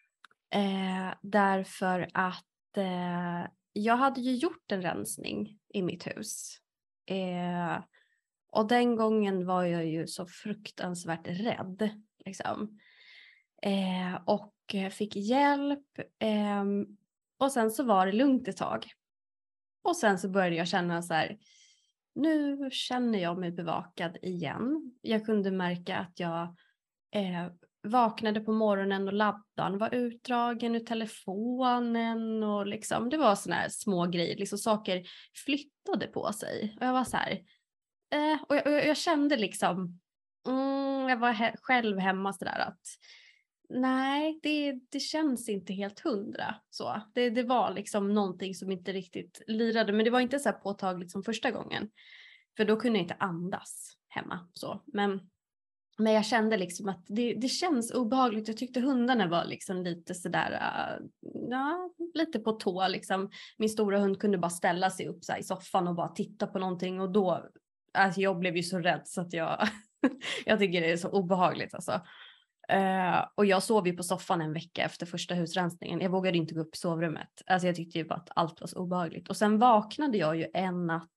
eh, därför att eh, jag hade ju gjort en rensning i mitt hus. Eh, och den gången var jag ju så fruktansvärt rädd. Liksom. Eh, och fick hjälp. Eh, och sen så var det lugnt ett tag. Och sen så började jag känna så här, nu känner jag mig bevakad igen. Jag kunde märka att jag eh, vaknade på morgonen och laddan var utdragen ur telefonen. Och liksom, det var såna här små grejer, liksom saker flyttade på sig. Och jag var så här, eh, och, jag, och jag kände liksom, mm, jag var he- själv hemma så där att nej, det, det känns inte helt hundra. Så. Det, det var liksom någonting som inte riktigt lirade. Men det var inte så här påtagligt som första gången. För då kunde jag inte andas hemma. Så. Men, men jag kände liksom att det, det känns obehagligt. Jag tyckte hundarna var liksom lite sådär, uh, ja, lite på tå. Liksom. Min stora hund kunde bara ställa sig upp så här i soffan och bara titta på någonting. Och då, alltså jag blev ju så rädd så att jag, jag tycker det är så obehagligt alltså. Uh, och jag sov ju på soffan en vecka efter första husrensningen. Jag vågade inte gå upp i sovrummet. Alltså jag tyckte ju bara att allt var så obehagligt. Och sen vaknade jag ju en natt.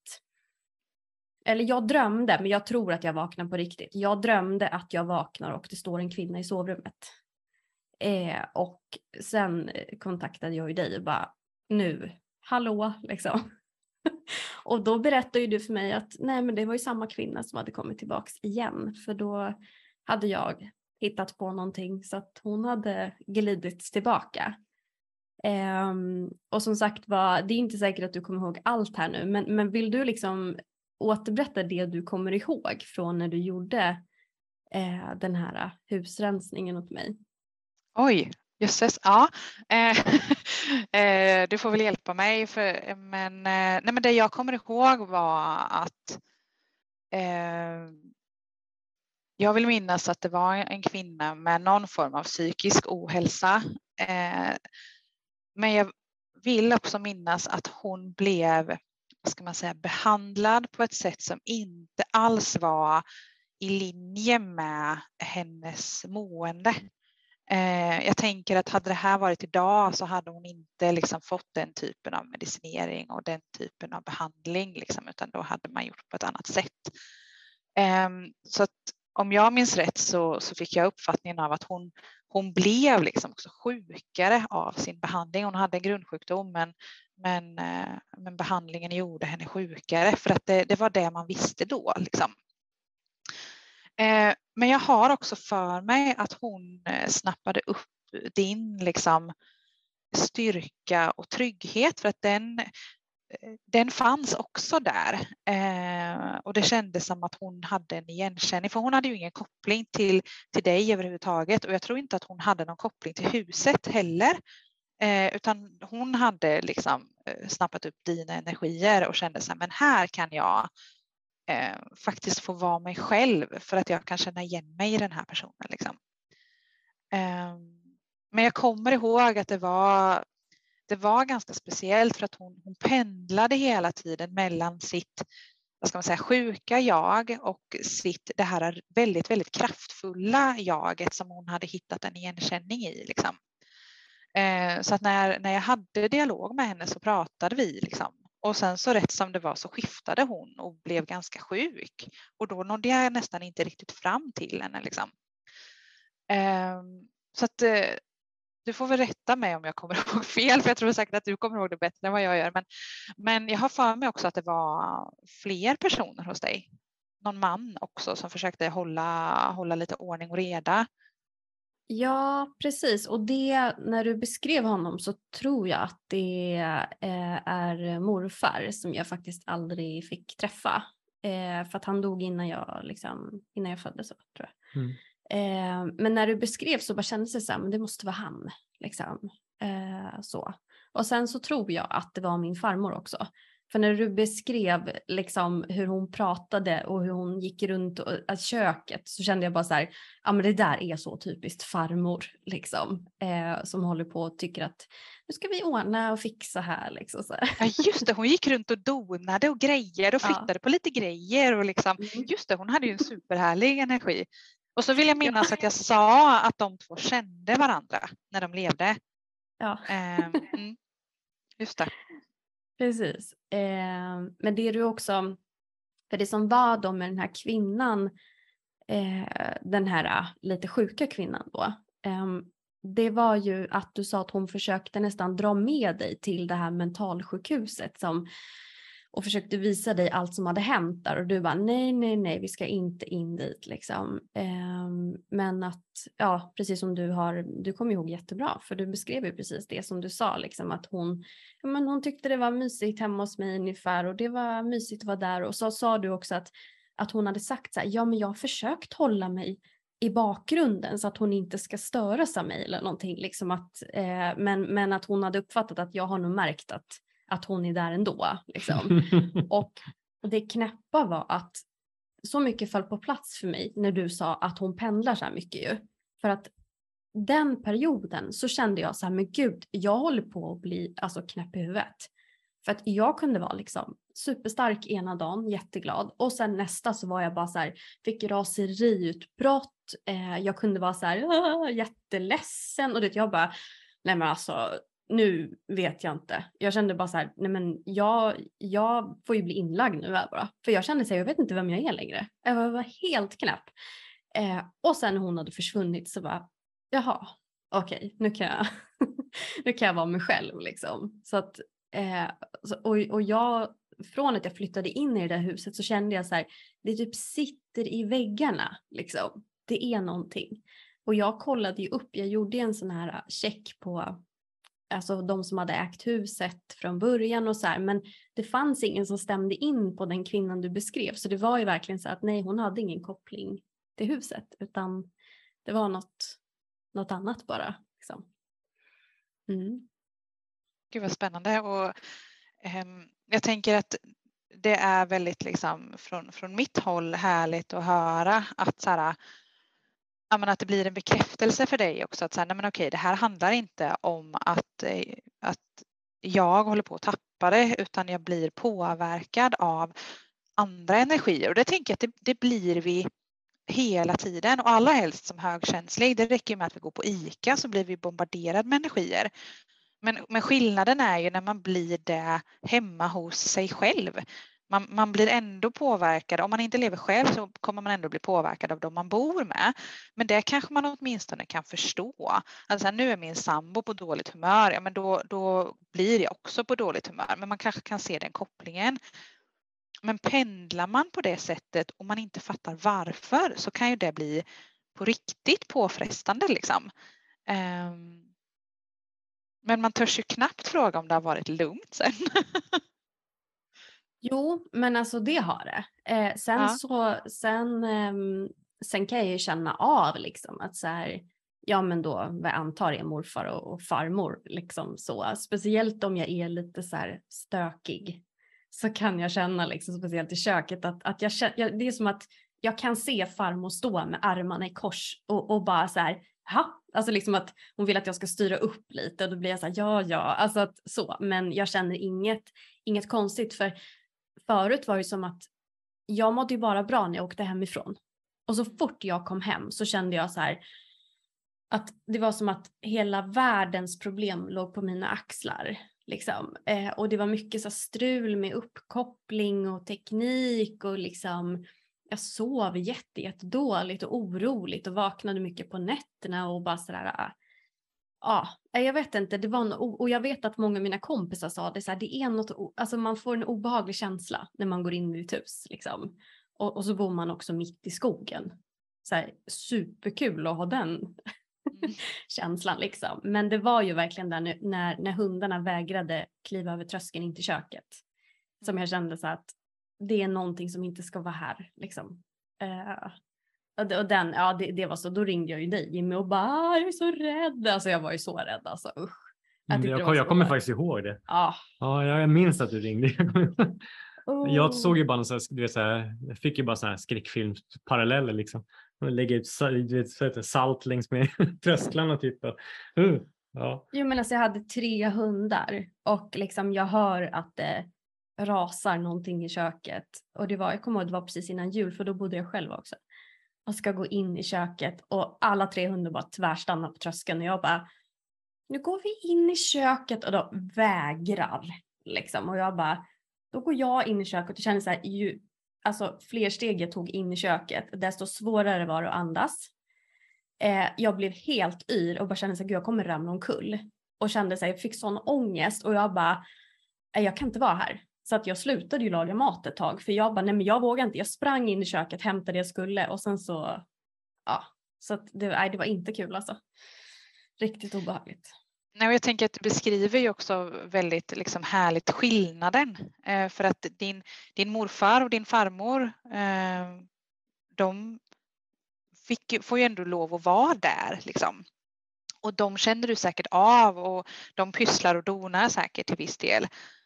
Eller jag drömde, men jag tror att jag vaknade på riktigt. Jag drömde att jag vaknar och det står en kvinna i sovrummet. Uh, och sen kontaktade jag ju dig och bara, nu, hallå liksom. Och då berättade ju du för mig att nej, men det var ju samma kvinna som hade kommit tillbaks igen. För då hade jag hittat på någonting så att hon hade glidit tillbaka. Um, och som sagt var, det är inte säkert att du kommer ihåg allt här nu, men, men vill du liksom återberätta det du kommer ihåg från när du gjorde uh, den här husrensningen åt mig? Oj, jösses, ja. Eh, du får väl hjälpa mig, för, men, eh, nej, men det jag kommer ihåg var att eh, jag vill minnas att det var en kvinna med någon form av psykisk ohälsa. Eh, men jag vill också minnas att hon blev, vad ska man säga, behandlad på ett sätt som inte alls var i linje med hennes mående. Eh, jag tänker att hade det här varit idag så hade hon inte liksom fått den typen av medicinering och den typen av behandling, liksom, utan då hade man gjort på ett annat sätt. Eh, så att om jag minns rätt så, så fick jag uppfattningen av att hon, hon blev liksom också sjukare av sin behandling. Hon hade en grundsjukdom, men, men, eh, men behandlingen gjorde henne sjukare, för att det, det var det man visste då. Liksom. Eh, men jag har också för mig att hon eh, snappade upp din liksom, styrka och trygghet, för att den, den fanns också där. Eh, och det kändes som att hon hade en igenkänning, för hon hade ju ingen koppling till, till dig överhuvudtaget, och jag tror inte att hon hade någon koppling till huset heller. Eh, utan hon hade liksom eh, snappat upp dina energier och kände så här, men här kan jag eh, faktiskt få vara mig själv, för att jag kan känna igen mig i den här personen. Liksom. Eh, men jag kommer ihåg att det var, det var ganska speciellt, för att hon, hon pendlade hela tiden mellan sitt, vad ska man säga, sjuka jag och sitt, det här väldigt, väldigt kraftfulla jaget som hon hade hittat en igenkänning i. Liksom. Så att när, när jag hade dialog med henne så pratade vi liksom. Och sen så rätt som det var så skiftade hon och blev ganska sjuk. Och då nådde jag nästan inte riktigt fram till henne. Liksom. Så att du får väl rätta mig om jag kommer ihåg fel, för jag tror säkert att du kommer ihåg det bättre än vad jag gör. Men, men jag har för mig också att det var fler personer hos dig. Någon man också som försökte hålla, hålla lite ordning och reda. Ja, precis. Och det, när du beskrev honom så tror jag att det eh, är morfar som jag faktiskt aldrig fick träffa. Eh, för att han dog innan jag, liksom, innan jag föddes, så, tror jag. Mm. Eh, men när du beskrev så bara kändes det så här, men det måste vara han. Liksom. Eh, så. Och sen så tror jag att det var min farmor också. För när du beskrev liksom hur hon pratade och hur hon gick runt och, äh, köket så kände jag bara så här, ja men det där är så typiskt farmor liksom. Eh, som håller på och tycker att nu ska vi ordna och fixa här liksom. Så här. Ja just det, hon gick runt och donade och grejer och flyttade ja. på lite grejer och liksom, mm. just det, hon hade ju en superhärlig energi. Och så vill jag minnas ja. att jag sa att de två kände varandra när de levde. Ja. Eh, mm. Just det. Precis. Eh, men det är du också, för det som var då med den här kvinnan, eh, den här lite sjuka kvinnan då, eh, det var ju att du sa att hon försökte nästan dra med dig till det här mentalsjukhuset som, och försökte visa dig allt som hade hänt där och du bara nej, nej, nej, vi ska inte in dit liksom. Eh, men att, ja, precis som du har, du kommer ihåg jättebra för du beskrev ju precis det som du sa liksom att hon, ja, men hon tyckte det var mysigt hemma hos mig ungefär och det var mysigt att vara där och så sa du också att, att hon hade sagt så här, ja men jag har försökt hålla mig i bakgrunden så att hon inte ska störas av mig eller någonting liksom att, eh, men, men att hon hade uppfattat att jag har nog märkt att att hon är där ändå. Liksom. och, och det knäppa var att så mycket föll på plats för mig när du sa att hon pendlar så här mycket ju. För att den perioden så kände jag så här, men gud, jag håller på att bli alltså, knäpp i huvudet. För att jag kunde vara liksom superstark ena dagen, jätteglad. Och sen nästa så var jag bara så här, fick raseriutbrott. Eh, jag kunde vara så här, jätteledsen. Och det jag bara, nej men alltså, nu vet jag inte. Jag kände bara så här, nej men jag, jag får ju bli inlagd nu här bara. För jag kände så här, jag vet inte vem jag är längre. Jag var, var helt knäpp. Eh, och sen när hon hade försvunnit så bara, jaha, okej, okay, nu kan jag nu kan jag vara mig själv liksom. Så att, eh, och, och jag, från att jag flyttade in i det där huset så kände jag så här, det typ sitter i väggarna liksom. Det är någonting. Och jag kollade ju upp, jag gjorde en sån här check på alltså de som hade ägt huset från början och så här, men det fanns ingen som stämde in på den kvinnan du beskrev, så det var ju verkligen så att nej, hon hade ingen koppling till huset, utan det var något, något annat bara. Liksom. Mm. Gud vad spännande och eh, jag tänker att det är väldigt liksom från, från mitt håll härligt att höra att så här, ja, men att det blir en bekräftelse för dig också att säga, nej men okej, det här handlar inte om att, att jag håller på att tappa det utan jag blir påverkad av andra energier och det tänker jag att det, det blir vi hela tiden och allra helst som högkänslig. Det räcker med att vi går på ICA så blir vi bombarderade med energier. Men, men skillnaden är ju när man blir det hemma hos sig själv. Man, man blir ändå påverkad, om man inte lever själv så kommer man ändå bli påverkad av de man bor med. Men det kanske man åtminstone kan förstå. Alltså nu är min sambo på dåligt humör, ja, men då, då blir jag också på dåligt humör. Men man kanske kan se den kopplingen. Men pendlar man på det sättet och man inte fattar varför så kan ju det bli på riktigt påfrestande liksom. Um, men man törs ju knappt fråga om det har varit lugnt sen. Jo, men alltså det har det. Eh, sen ja. så, sen, eh, sen kan jag ju känna av liksom att så här, ja men då, vad jag antar är morfar och, och farmor liksom så. Speciellt om jag är lite så här stökig så kan jag känna liksom speciellt i köket att, att jag, jag, det är som att jag kan se farmor stå med armarna i kors och, och bara så här, ja, alltså liksom att hon vill att jag ska styra upp lite och då blir jag så här, ja, ja, alltså att så, men jag känner inget, inget konstigt för förut var det som att jag mådde ju bara bra när jag åkte hemifrån. Och så fort jag kom hem så kände jag så här att det var som att hela världens problem låg på mina axlar. Liksom. Eh, och det var mycket så strul med uppkoppling och teknik och liksom jag sov jätte, jätte dåligt och oroligt och vaknade mycket på nätterna och bara sådär. Ja, jag vet inte, det var en, och jag vet att många av mina kompisar sa det så här, det är något, alltså man får en obehaglig känsla när man går in i ett hus liksom. Och, och så bor man också mitt i skogen. Så här, superkul att ha den känslan liksom. Men det var ju verkligen där nu, när, när hundarna vägrade kliva över tröskeln in till köket. Som jag kände så att det är någonting som inte ska vara här liksom. Uh, och, och den, ja det, det var så, då ringde jag ju dig Jimmy och bara, ah, jag är så rädd. Alltså jag var ju så rädd alltså, usch. Jag, jag, jag kommer faktiskt ihåg det. Ah. Ja, jag minns att du ringde. Oh. Jag såg ju bara så här, du vet, så här, jag fick ju bara så här skräckfilmsparalleller liksom. Man lägger ut du vet, så här, salt längs med trösklarna typ. Uh, ja. Jo men alltså jag hade tre hundar och liksom jag hör att det rasar någonting i köket. Och det var, jag kommer ihåg det var precis innan jul för då bodde jag själv också. Och ska gå in i köket och alla tre hundar bara tvärstannar på tröskeln och jag bara, nu går vi in i köket och då vägrar liksom. Och jag bara, då går jag in i köket och känner så här, ju, alltså fler steg jag tog in i köket, desto svårare var det att andas. Eh, jag blev helt yr och bara kände så här, gud jag kommer ramla omkull. Och kände så här, jag fick sån ångest och jag bara, jag kan inte vara här. Så att jag slutade ju laga mat ett tag. För jag bara, nej men jag vågar inte. Jag sprang in i köket, hämtade det jag skulle och sen så, ja. Så att det, nej, det var inte kul alltså. Riktigt obehagligt. Nej, jag tänker att du beskriver ju också väldigt liksom härligt skillnaden. Eh, för att din, din morfar och din farmor, eh, de fick, får ju ändå lov att vara där. Liksom. Och de känner du säkert av och de pysslar och donar säkert till viss del.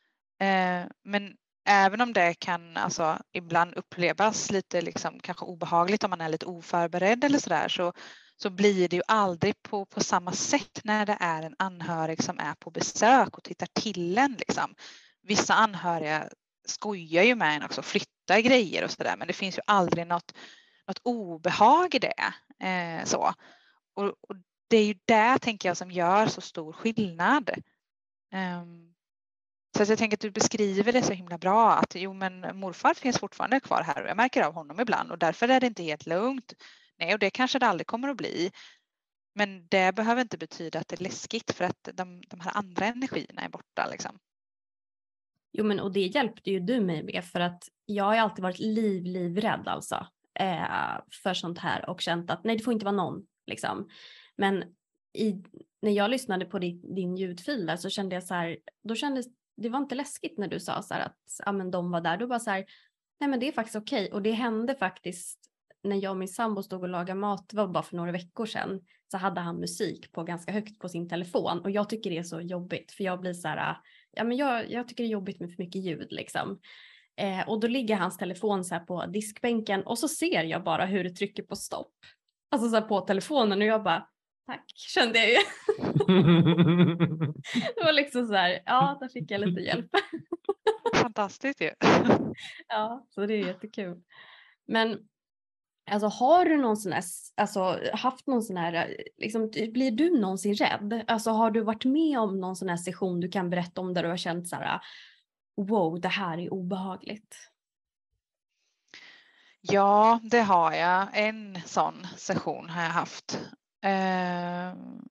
Eh, men även om det kan alltså, ibland upplevas lite liksom, kanske obehagligt om man är lite oförberedd eller sådär så så blir det ju aldrig på, på samma sätt när det är en anhörig som är på besök och tittar till en. Liksom. Vissa anhöriga skojar ju med en också, flyttar grejer och sådär, men det finns ju aldrig något, något obehag i det. Eh, så. Och, och det är ju det, tänker jag, som gör så stor skillnad. Um, så att jag tänker att du beskriver det så himla bra, att jo men morfar finns fortfarande kvar här och jag märker av honom ibland och därför är det inte helt lugnt. Nej, och det kanske det aldrig kommer att bli. Men det behöver inte betyda att det är läskigt för att de, de här andra energierna är borta. Liksom. Jo, men och det hjälpte ju du mig med för att jag har alltid varit liv, livrädd alltså. Eh, för sånt här och känt att nej, det får inte vara någon. Liksom. Men i, när jag lyssnade på din, din ljudfil där så kände jag så här, då kändes det var inte läskigt när du sa så här att ja, men de var där. Då var så här, nej men det är faktiskt okej. Och det hände faktiskt när jag och min sambo stod och lagade mat, det var bara för några veckor sedan, så hade han musik på ganska högt på sin telefon. Och jag tycker det är så jobbigt, för jag blir så här, ja men jag, jag tycker det är jobbigt med för mycket ljud liksom. Eh, och då ligger hans telefon så här på diskbänken och så ser jag bara hur det trycker på stopp. Alltså så här på telefonen och jag bara, tack, kände jag ju. Det var liksom så här, ja, där fick jag lite hjälp. Fantastiskt ju. Ja, så det är jättekul. Men alltså har du någon sån här, alltså haft någon sån här, liksom, blir du någonsin rädd? Alltså har du varit med om någon sån här session du kan berätta om där du har känt så här, wow, det här är obehagligt? Ja, det har jag. En sån session har jag haft. Eh,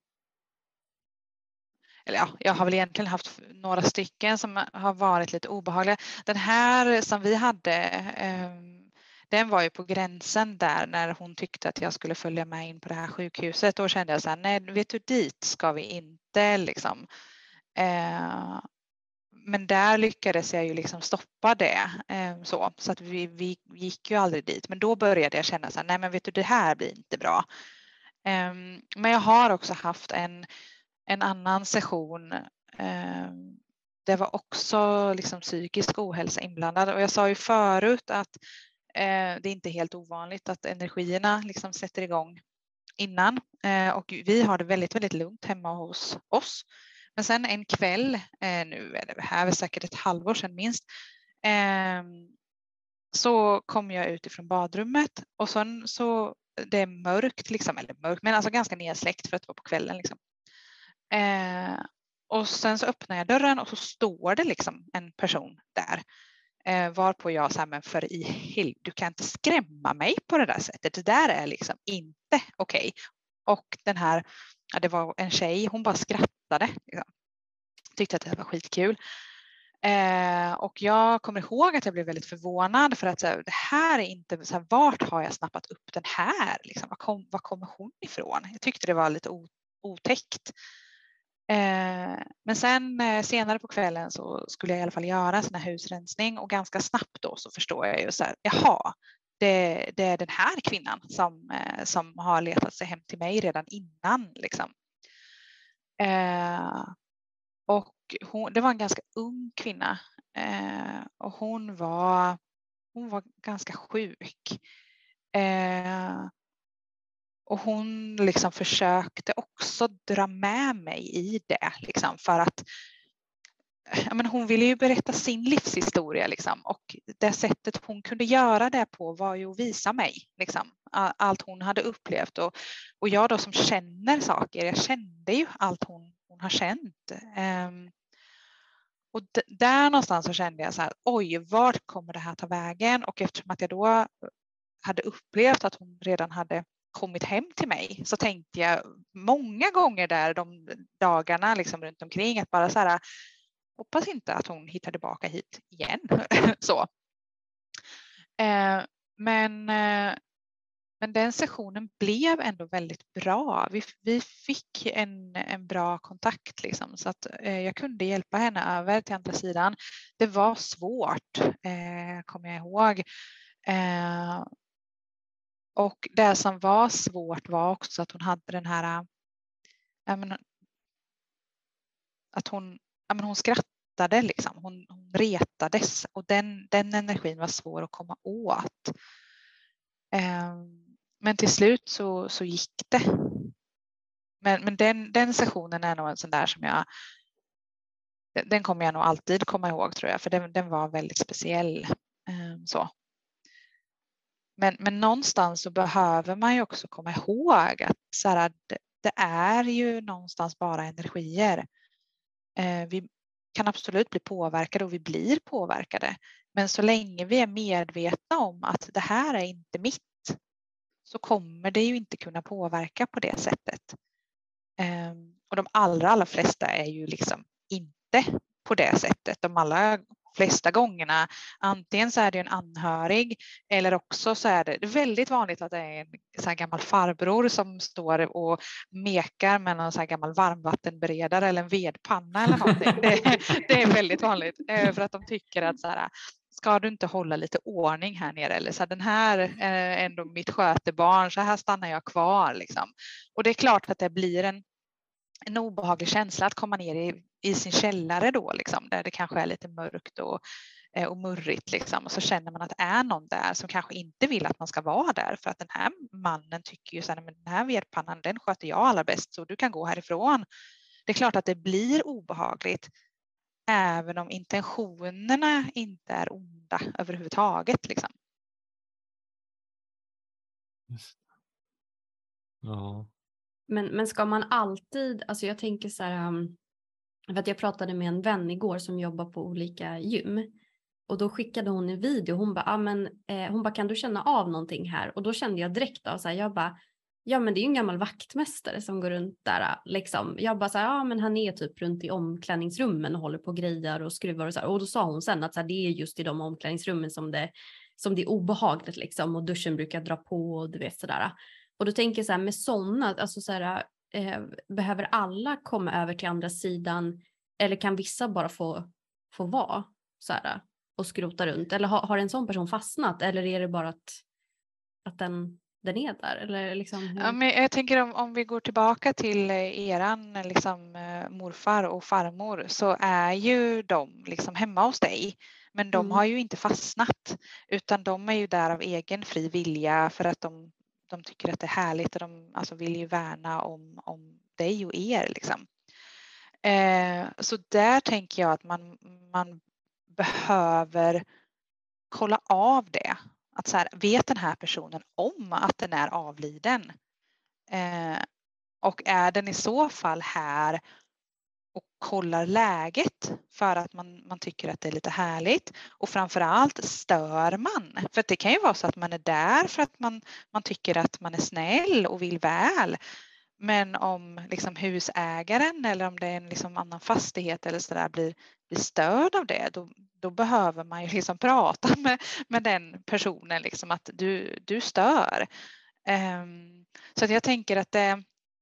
eller ja, jag har väl egentligen haft några stycken som har varit lite obehagliga. Den här som vi hade, eh, den var ju på gränsen där när hon tyckte att jag skulle följa med in på det här sjukhuset. Då kände jag så här, nej, vet du, dit ska vi inte liksom. Eh, men där lyckades jag ju liksom stoppa det eh, så, så att vi, vi gick ju aldrig dit. Men då började jag känna så här, nej men vet du, det här blir inte bra. Eh, men jag har också haft en, en annan session. Eh, det var också liksom psykisk ohälsa inblandad. Och jag sa ju förut att eh, det är inte helt ovanligt att energierna liksom sätter igång innan. Eh, och vi har det väldigt, väldigt lugnt hemma hos oss. Men sen en kväll, eh, nu är det här är säkert ett halvår sedan minst, eh, så kom jag ut ifrån badrummet och sen så det är mörkt, liksom, eller mörkt, men alltså ganska nedsläckt för att det var på kvällen. Liksom. Eh, och sen så öppnar jag dörren och så står det liksom en person där. Eh, varpå jag sa, men för i helvete, du kan inte skrämma mig på det där sättet. Det där är liksom inte okej. Okay. Och den här, ja, det var en tjej, hon bara skrattade. Liksom. Tyckte att det var skitkul. Eh, och jag kommer ihåg att jag blev väldigt förvånad för att så här, det här är inte, så här, vart har jag snappat upp den här? Liksom, var, kom, var kommer hon ifrån? Jag tyckte det var lite otäckt. Eh, men sen eh, senare på kvällen så skulle jag i alla fall göra en sån här husrensning och ganska snabbt då så förstår jag ju så här, jaha, det, det är den här kvinnan som, eh, som har letat sig hem till mig redan innan liksom. Eh, och hon, det var en ganska ung kvinna eh, och hon var, hon var ganska sjuk. Eh, och hon liksom försökte också dra med mig i det liksom, för att ja, men hon ville ju berätta sin livshistoria liksom, och det sättet hon kunde göra det på var ju att visa mig liksom, allt hon hade upplevt och, och jag då som känner saker, jag kände ju allt hon, hon har känt. Um, och d- där någonstans så kände jag så här, oj, vart kommer det här ta vägen? Och eftersom att jag då hade upplevt att hon redan hade kommit hem till mig så tänkte jag många gånger där de dagarna liksom runt omkring att bara så här, hoppas inte att hon hittar tillbaka hit igen. så. Eh, men, eh, men den sessionen blev ändå väldigt bra. Vi, vi fick en, en bra kontakt liksom, så att eh, jag kunde hjälpa henne över till andra sidan. Det var svårt, eh, kommer jag ihåg. Eh, och det som var svårt var också att hon hade den här, äh, men, att hon, äh, men hon skrattade liksom, hon, hon retades och den, den energin var svår att komma åt. Eh, men till slut så, så gick det. Men, men den, den sessionen är nog en sån där som jag, den kommer jag nog alltid komma ihåg tror jag, för den, den var väldigt speciell. Eh, så. Men, men någonstans så behöver man ju också komma ihåg att så här, det, det är ju någonstans bara energier. Eh, vi kan absolut bli påverkade och vi blir påverkade. Men så länge vi är medvetna om att det här är inte mitt så kommer det ju inte kunna påverka på det sättet. Eh, och de allra, allra flesta är ju liksom inte på det sättet. De allra flesta gångerna, antingen så är det en anhörig eller också så är det, det är väldigt vanligt att det är en så här gammal farbror som står och mekar med någon så här gammal varmvattenberedare eller en vedpanna eller någonting. Det, det är väldigt vanligt för att de tycker att så här, ska du inte hålla lite ordning här nere eller så här, den här är ändå mitt skötebarn, så här stannar jag kvar liksom. Och det är klart att det blir en en obehaglig känsla att komma ner i, i sin källare då liksom, där det kanske är lite mörkt och, och murrigt liksom, och så känner man att det är någon där som kanske inte vill att man ska vara där för att den här mannen tycker ju så här, men den här vedpannan den sköter jag allra bäst så du kan gå härifrån. Det är klart att det blir obehagligt även om intentionerna inte är onda överhuvudtaget liksom. Just. Ja. Men, men ska man alltid, alltså jag tänker så här, um, för att jag pratade med en vän igår som jobbar på olika gym och då skickade hon en video, hon bara, ah, men, eh, hon bara kan du känna av någonting här? Och då kände jag direkt av så här, jag bara, ja men det är ju en gammal vaktmästare som går runt där liksom. Jag bara så här, ja men han är typ runt i omklädningsrummen och håller på och grejer och skruvar och så här. Och då sa hon sen att så här, det är just i de omklädningsrummen som det, som det är obehagligt liksom och duschen brukar dra på och du vet sådär. Och då tänker jag så här, med sådana, alltså så här, eh, behöver alla komma över till andra sidan eller kan vissa bara få, få vara så här och skrota runt? Eller har, har en sån person fastnat eller är det bara att, att den, den är där? Eller liksom, hur... ja, men jag tänker om, om vi går tillbaka till eran liksom, morfar och farmor så är ju de liksom hemma hos dig. Men de Mm. har ju inte fastnat utan de är ju där av egen fri vilja för att de De tycker att det är härligt och de alltså, vill ju värna om, om dig och er. Liksom. Eh, så där tänker jag att man, man behöver kolla av det. Att så här, vet den här personen om att den är avliden? Eh, och är den i så fall här och kollar läget för att man, man tycker att det är lite härligt och framförallt stör man. För det kan ju vara så att man är där för att man, man tycker att man är snäll och vill väl. Men om liksom husägaren eller om det är en liksom annan fastighet eller så där blir, blir störd av det, då, då behöver man ju liksom prata med, med den personen liksom att du, du stör. Um, så att jag tänker att det,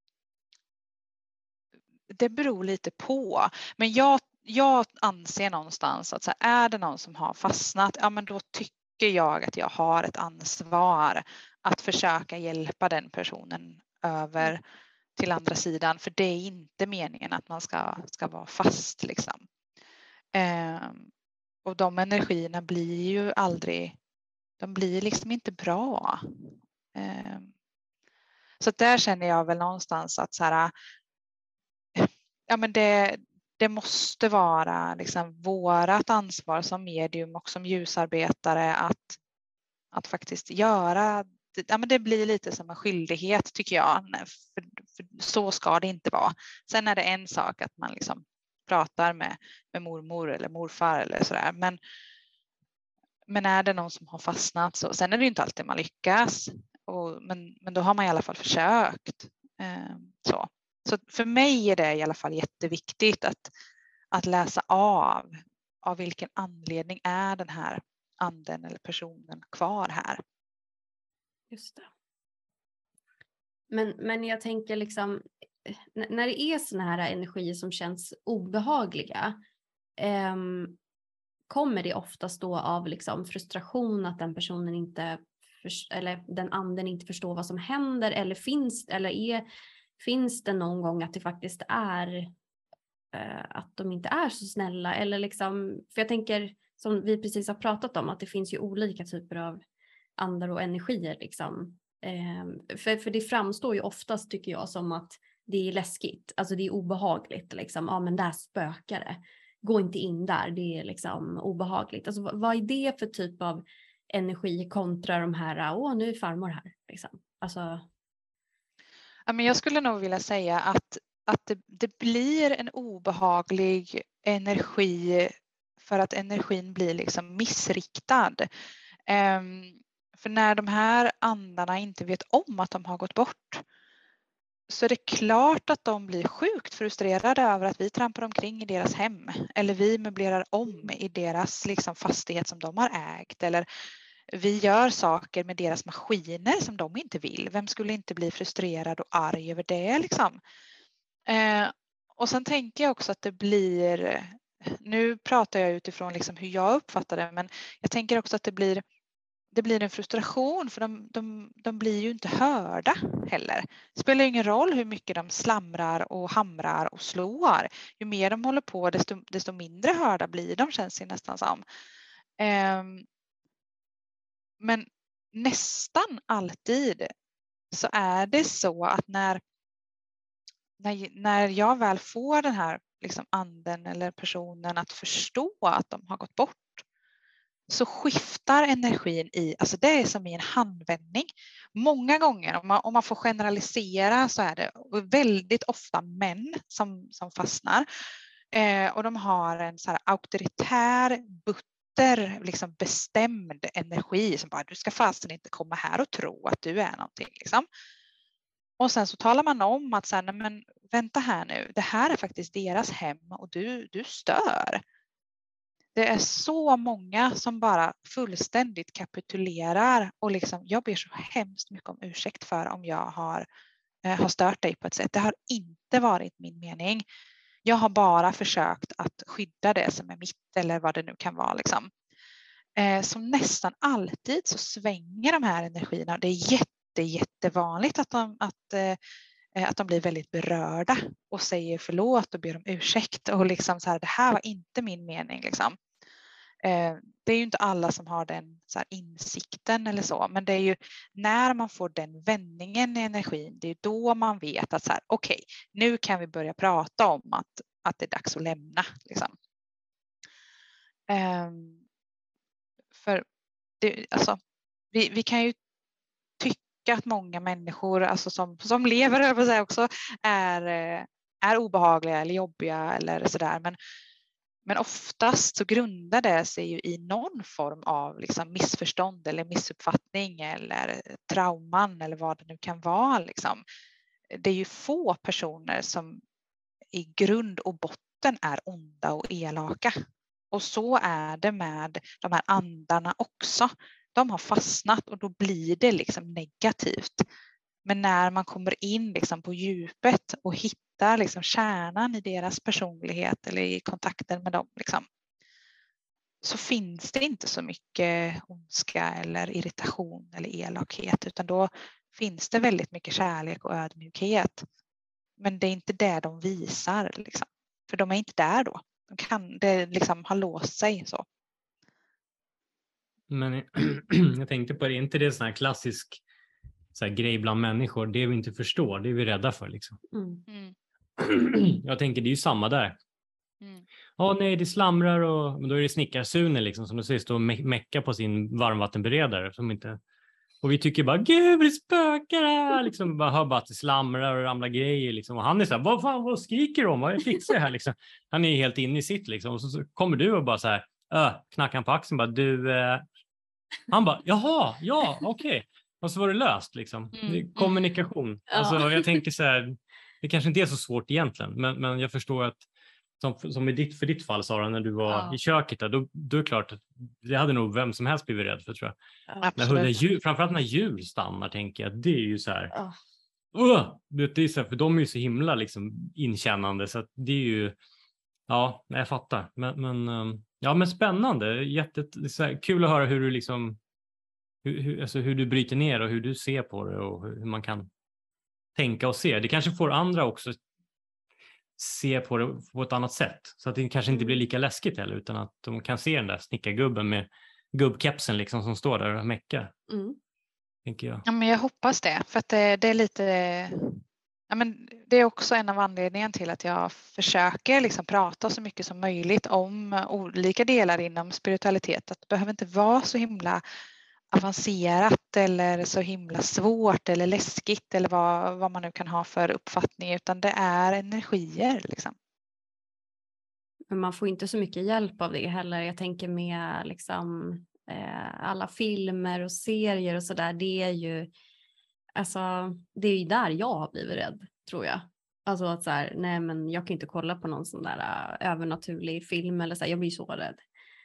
det beror lite på. Men jag, jag anser någonstans att så här, är det någon som har fastnat, ja men då tycker jag att jag har ett ansvar att försöka hjälpa den personen över till andra sidan, för det är inte meningen att man ska, ska vara fast liksom. Eh, och de energierna blir ju aldrig, de blir liksom inte bra. Eh, så där känner jag väl någonstans att så här, ja men det, det måste vara liksom vårat ansvar som medium och som ljusarbetare att, att faktiskt göra. Ja, men det blir lite som en skyldighet tycker jag, för, för så ska det inte vara. Sen är det en sak att man liksom pratar med, med mormor eller morfar eller sådär, men, men är det någon som har fastnat så, sen är det ju inte alltid man lyckas, och, men, men då har man i alla fall försökt. Eh, så. så för mig är det i alla fall jätteviktigt att, att läsa av, av vilken anledning är den här anden eller personen kvar här. Just det. Men, men jag tänker liksom, när det är såna här energier som känns obehagliga, eh, kommer det oftast då av liksom frustration att den personen inte, för, eller den anden inte förstår vad som händer, eller finns, eller är, finns det någon gång att det faktiskt är eh, att de inte är så snälla, eller liksom, för jag tänker som vi precis har pratat om, att det finns ju olika typer av andar och energier liksom. Eh, för, för det framstår ju oftast tycker jag som att det är läskigt, alltså det är obehagligt liksom, ja men där spökar det, gå inte in där, det är liksom obehagligt. Alltså vad, vad är det för typ av energi kontra de här, åh nu är farmor här liksom, alltså. Ja, men jag skulle nog vilja säga att, att det, det blir en obehaglig energi för att energin blir liksom missriktad. Um, för när de här andarna inte vet om att de har gått bort, så är det klart att de blir sjukt frustrerade över att vi trampar omkring i deras hem, eller vi möblerar om i deras liksom fastighet som de har ägt, eller vi gör saker med deras maskiner som de inte vill. Vem skulle inte bli frustrerad och arg över det liksom? Eh, och sen tänker jag också att det blir, nu pratar jag utifrån liksom hur jag uppfattar det, men jag tänker också att det blir det blir en frustration, för de, de, de blir ju inte hörda heller. Det spelar ingen roll hur mycket de slamrar och hamrar och slår. Ju mer de håller på, desto, desto mindre hörda blir de, känns det nästan som. Um, men nästan alltid så är det så att när, när, när jag väl får den här liksom anden eller personen att förstå att de har gått bort, så skiftar energin i, alltså det är som i en handvändning. Många gånger, om man, om man får generalisera, så är det väldigt ofta män som, som fastnar. Eh, och de har en så här auktoritär, butter, liksom bestämd energi som bara, du ska fasen inte komma här och tro att du är någonting. Liksom. Och sen så talar man om att så här, nej men vänta här nu, det här är faktiskt deras hem och du, du stör. Det är så många som bara fullständigt kapitulerar och liksom, jag ber så hemskt mycket om ursäkt för om jag har, eh, har stört dig på ett sätt. Det har inte varit min mening. Jag har bara försökt att skydda det som är mitt, eller vad det nu kan vara. Liksom. Eh, så nästan alltid så svänger de här energierna. Det är jätte, jättevanligt att de, att, eh, att de blir väldigt berörda och säger förlåt och ber om ursäkt. Och liksom så här, det här var inte min mening. Liksom. Eh, det är ju inte alla som har den så här, insikten eller så. Men det är ju när man får den vändningen i energin, det är då man vet att så här, okej, okay, nu kan vi börja prata om att, att det är dags att lämna. Liksom. Eh, för det, alltså, vi, vi kan ju tycka att många människor alltså som, som lever över sig också är, är obehagliga eller jobbiga eller sådär. Men, men oftast så grundar det sig ju i någon form av liksom missförstånd eller missuppfattning eller trauman eller vad det nu kan vara. Liksom. det är ju få personer som i grund och botten är onda och elaka. Och så är det med de här andarna också. De har fastnat och då blir det liksom negativt. Men när man kommer in liksom på djupet och hittar liksom kärnan i deras personlighet eller i kontakten med dem liksom, så finns det inte så mycket ondska eller irritation eller elakhet, utan då finns det väldigt mycket kärlek och ödmjukhet. Men det är inte det de visar liksom. För de är inte där då. De kan, det liksom har låst sig så. Men jag tänkte på det, är inte det sån här klassisk så här grej bland människor? Det vi inte förstår, det är vi rädda för liksom. Mm. Mm. Jag tänker det är ju samma där. Mm. Ja, nej, det slamrar och men då är det snickarsune liksom som du säger står och me- mecka på sin varmvattenberedare som inte. Och vi tycker bara gud det spökar här liksom, bara hör bara att det slamrar och ramlar grejer liksom. Och han är så här, vad fan vad skriker de? Vad fixar jag här liksom? Han är helt inne i sitt liksom. Och så, så kommer du och bara så här äh, knackar han på axeln bara du eh... han bara jaha ja okej okay. Och så var det löst liksom. Det är kommunikation. Ja. Alltså jag tänker så här, det kanske inte är så svårt egentligen, men men jag förstår att som, som i ditt, för ditt fall Sara, när du var Ja. i köket där, då, då är det klart att det hade nog vem som helst blivit rädd för tror jag. Ja. När hundar, djur, framförallt när djur stannar tänker jag, det är ju så här, Ja. uh, det är så här för de är ju så himla liksom inkännande så att det är ju, ja, jag fattar. Men, men, um, ja, men spännande, jätte, så här, kul att höra hur du liksom, hur, hur, alltså hur du bryter ner och hur du ser på det och hur, hur man kan tänka och se. Det kanske får andra också se på det på ett annat sätt. Så att det kanske inte blir lika läskigt heller utan att de kan se den där snickargubben med gubbkepsen liksom som står där och mäckar. Mm. Tänker jag. Ja, men jag hoppas det. För att det, det är lite... Ja, men det är också en av anledningarna till att jag försöker liksom prata så mycket som möjligt om olika delar inom spiritualitet. Att det behöver inte vara så himla avancerat eller så himla svårt eller läskigt eller vad, vad man nu kan ha för uppfattning, utan det är energier liksom. Men man får inte så mycket hjälp av det heller. Jag tänker med liksom eh, alla filmer och serier och sådär. Det är ju alltså det är ju där jag har blivit rädd tror jag. Alltså att så här, nej men jag kan inte kolla på någon sån där uh, övernaturlig film eller så här, jag blir så rädd.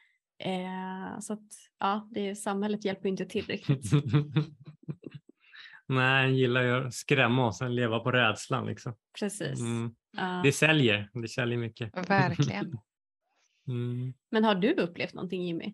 Eh, så att ja, det är, samhället hjälper inte till riktigt. Nej, jag gillar ju att skrämma oss och leva på rädslan liksom. Precis. Mm. Uh, Det säljer, det säljer mycket. Verkligen. Mm. men har du upplevt någonting Jimmy?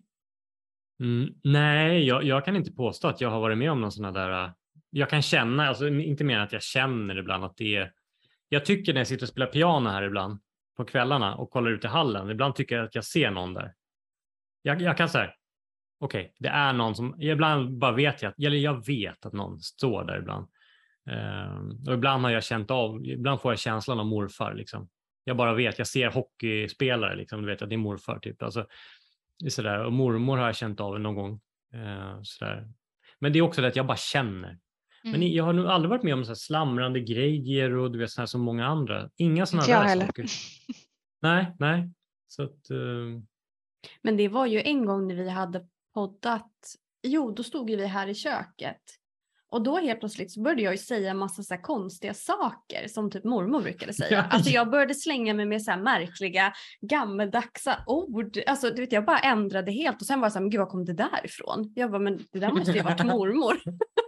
Mm. Nej, jag, jag kan inte påstå att jag har varit med om någon sån där. Jag kan känna, alltså inte mer än att jag känner ibland att det är. Jag tycker när jag sitter och spelar piano här ibland på kvällarna och kollar ut i hallen. Ibland tycker jag att jag ser någon där. Jag, jag kan säga, okej, okay, det är någon som, ibland bara vet jag, eller jag vet att någon står där ibland. Uh, och ibland har jag känt av, ibland får jag känslan av morfar liksom. Jag bara vet, jag ser hockeyspelare liksom, du vet att det är morfar typ. Alltså, det är sådär, och mormor har jag känt av någon gång. Uh, sådär. Men det är också det att jag bara känner. Mm. Men jag har nog aldrig varit med om så här slamrande grejer och du vet sådär som många andra. Inga sådana där heller. saker. Nej, nej. Så att, uh... Men det var ju en gång när vi hade poddat. Jo, då stod ju vi här i köket. Och då helt plötsligt så började jag ju säga en massa så här konstiga saker som typ mormor brukade säga. Alltså jag började slänga mig med så här märkliga gammeldagsa ord. Alltså du vet jag bara ändrade helt och sen var det så här, men gud vad kom det där ifrån? Jag bara, men det där måste ju varit mormor.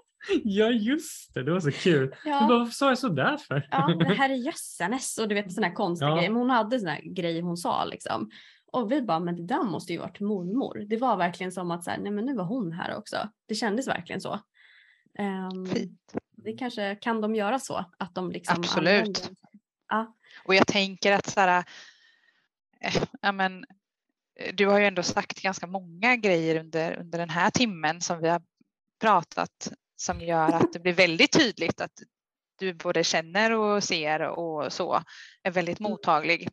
Ja just det, det var så kul. Ja. Du bara, vad sa jag så där för? Ja, det här är jössanes och du vet sådana här konstiga Ja. grejer. Men hon hade sådana här grejer hon sa liksom. Och vi bara, men det där måste ju varit mormor. Det var verkligen som att så här, nej men nu var hon här också. Det kändes verkligen så. Um, Fint. det kanske kan de göra så att de liksom absolut. Använder. Ja. Och jag tänker att så här, äh, ja, men, du har ju ändå sagt ganska många grejer under, under den här timmen som vi har pratat som gör att det blir väldigt tydligt att du både känner och ser och så är väldigt mottaglig.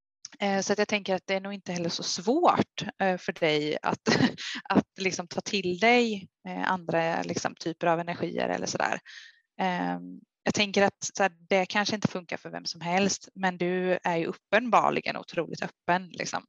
Så att jag tänker att det är nog inte heller så svårt för dig att, att liksom ta till dig andra liksom typer av energier eller sådär. Jag tänker att så här, det kanske inte funkar för vem som helst, men du är ju uppenbarligen otroligt öppen. Liksom.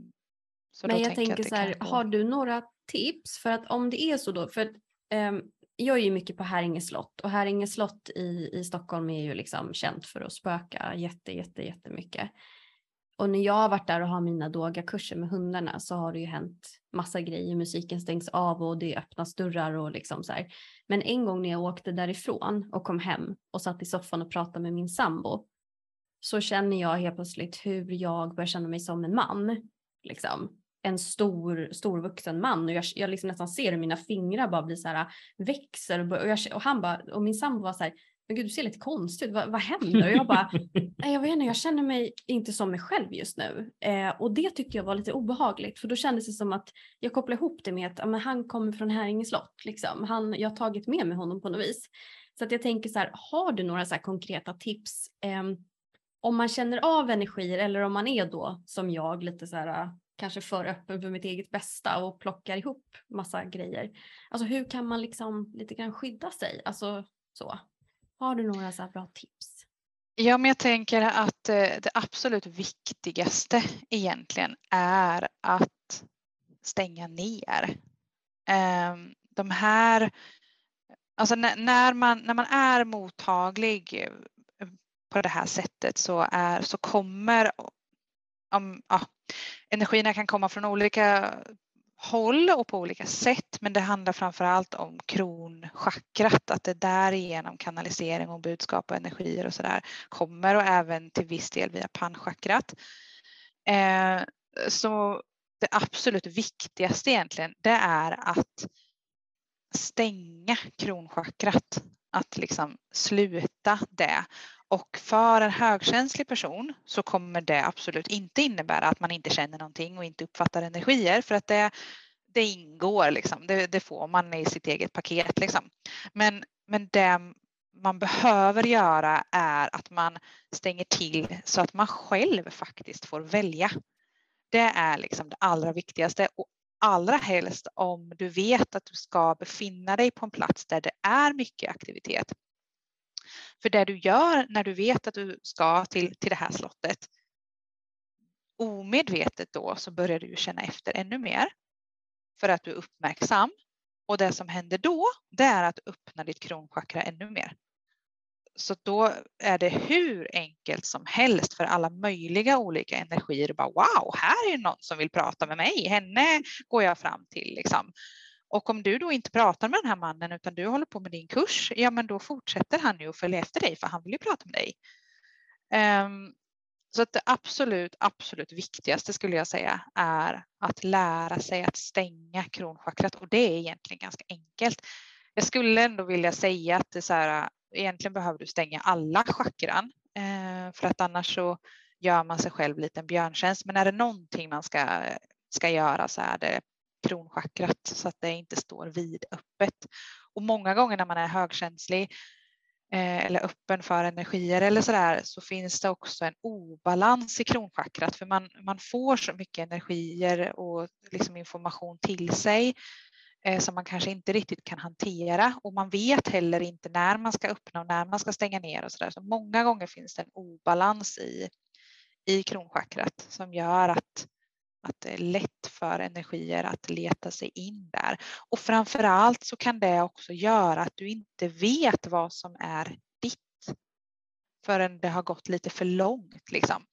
Så men då jag tänker jag så här, har du några tips? För att om det är så då, för um, jag är ju mycket på Häringe slott och Häringe slott i, i Stockholm är ju liksom känt för att spöka jätte, jätte, jättemycket. Och när jag har varit där och har mina yogakurser med hundarna så har det ju hänt massa grejer. Musiken stängs av och det öppnas dörrar och liksom så här. Men en gång när jag åkte därifrån och kom hem och satt i soffan och pratade med min sambo så känner jag helt plötsligt hur jag börjar känna mig som en man. Liksom. En stor, stor vuxen man. Och jag, jag liksom nästan ser hur mina fingrar bara blir så här, växer. Och, och, jag, och han bara, och min sambo var så här, men gud du ser lite konstigt ut, vad, vad händer? Och jag bara, nej jag vet inte, jag känner mig inte som mig själv just nu. Eh, och det tyckte jag var lite obehagligt. För då kändes det som att jag kopplade ihop det med att ja, men han kommer från Häringe slott. Liksom. Han, jag har tagit med mig honom på något vis. Så att jag tänker så här, har du några så här konkreta tips? Eh, om man känner av energier eller om man är då som jag lite så här kanske för öppen för mitt eget bästa och plockar ihop massa grejer. Alltså hur kan man liksom lite grann skydda sig? Alltså så. Har du några så här bra tips? Ja, men jag tänker att det absolut viktigaste egentligen är att stänga ner. De här, alltså när man, när man är mottaglig på det här sättet så, är, så kommer om, ja, energierna kan komma från olika håll och på olika sätt, men det handlar framförallt om kronchakrat, att det därigenom kanalisering och budskap och energier och sådär kommer, och även till viss del via panchakrat. Eh, så det absolut viktigaste egentligen, det är att stänga kronchakrat, att liksom sluta det. Och för en högkänslig person så kommer det absolut inte innebära att man inte känner någonting och inte uppfattar energier, för att det, det ingår liksom, det, det får man i sitt eget paket liksom. Men, men det man behöver göra är att man stänger till så att man själv faktiskt får välja. Det är liksom det allra viktigaste, och allra helst om du vet att du ska befinna dig på en plats där det är mycket aktivitet. För det du gör när du vet att du ska till, till det här slottet, omedvetet då så börjar du känna efter ännu mer för att du är uppmärksam. Och det som händer då, det är att öppna ditt kronchakra ännu mer. Så då är det hur enkelt som helst för alla möjliga olika energier. Bara, wow, här är någon som vill prata med mig. Henne går jag fram till liksom. Och om du då inte pratar med den här mannen utan du håller på med din kurs, ja men då fortsätter han ju att följa efter dig för han vill ju prata med dig. Um, så att det absolut, absolut viktigaste skulle jag säga är att lära sig att stänga kronchakrat, och det är egentligen ganska enkelt. Jag skulle ändå vilja säga att det är så här, egentligen behöver du stänga alla chakran eh, för att annars så gör man sig själv lite en björntjänst. Men är det någonting man ska, ska göra så är det kronchakrat så att det inte står vid öppet. Och många gånger när man är högkänslig eh, eller öppen för energier eller sådär, så finns det också en obalans i kronchakrat, för man, man får så mycket energier och liksom information till sig eh, som man kanske inte riktigt kan hantera, och man vet heller inte när man ska öppna och när man ska stänga ner och sådär. Så många gånger finns det en obalans i, i kronchakrat som gör att Att det är lätt för energier att leta sig in där. Och framförallt så kan det också göra att du inte vet vad som är ditt förrän det har gått lite för långt. Liksom.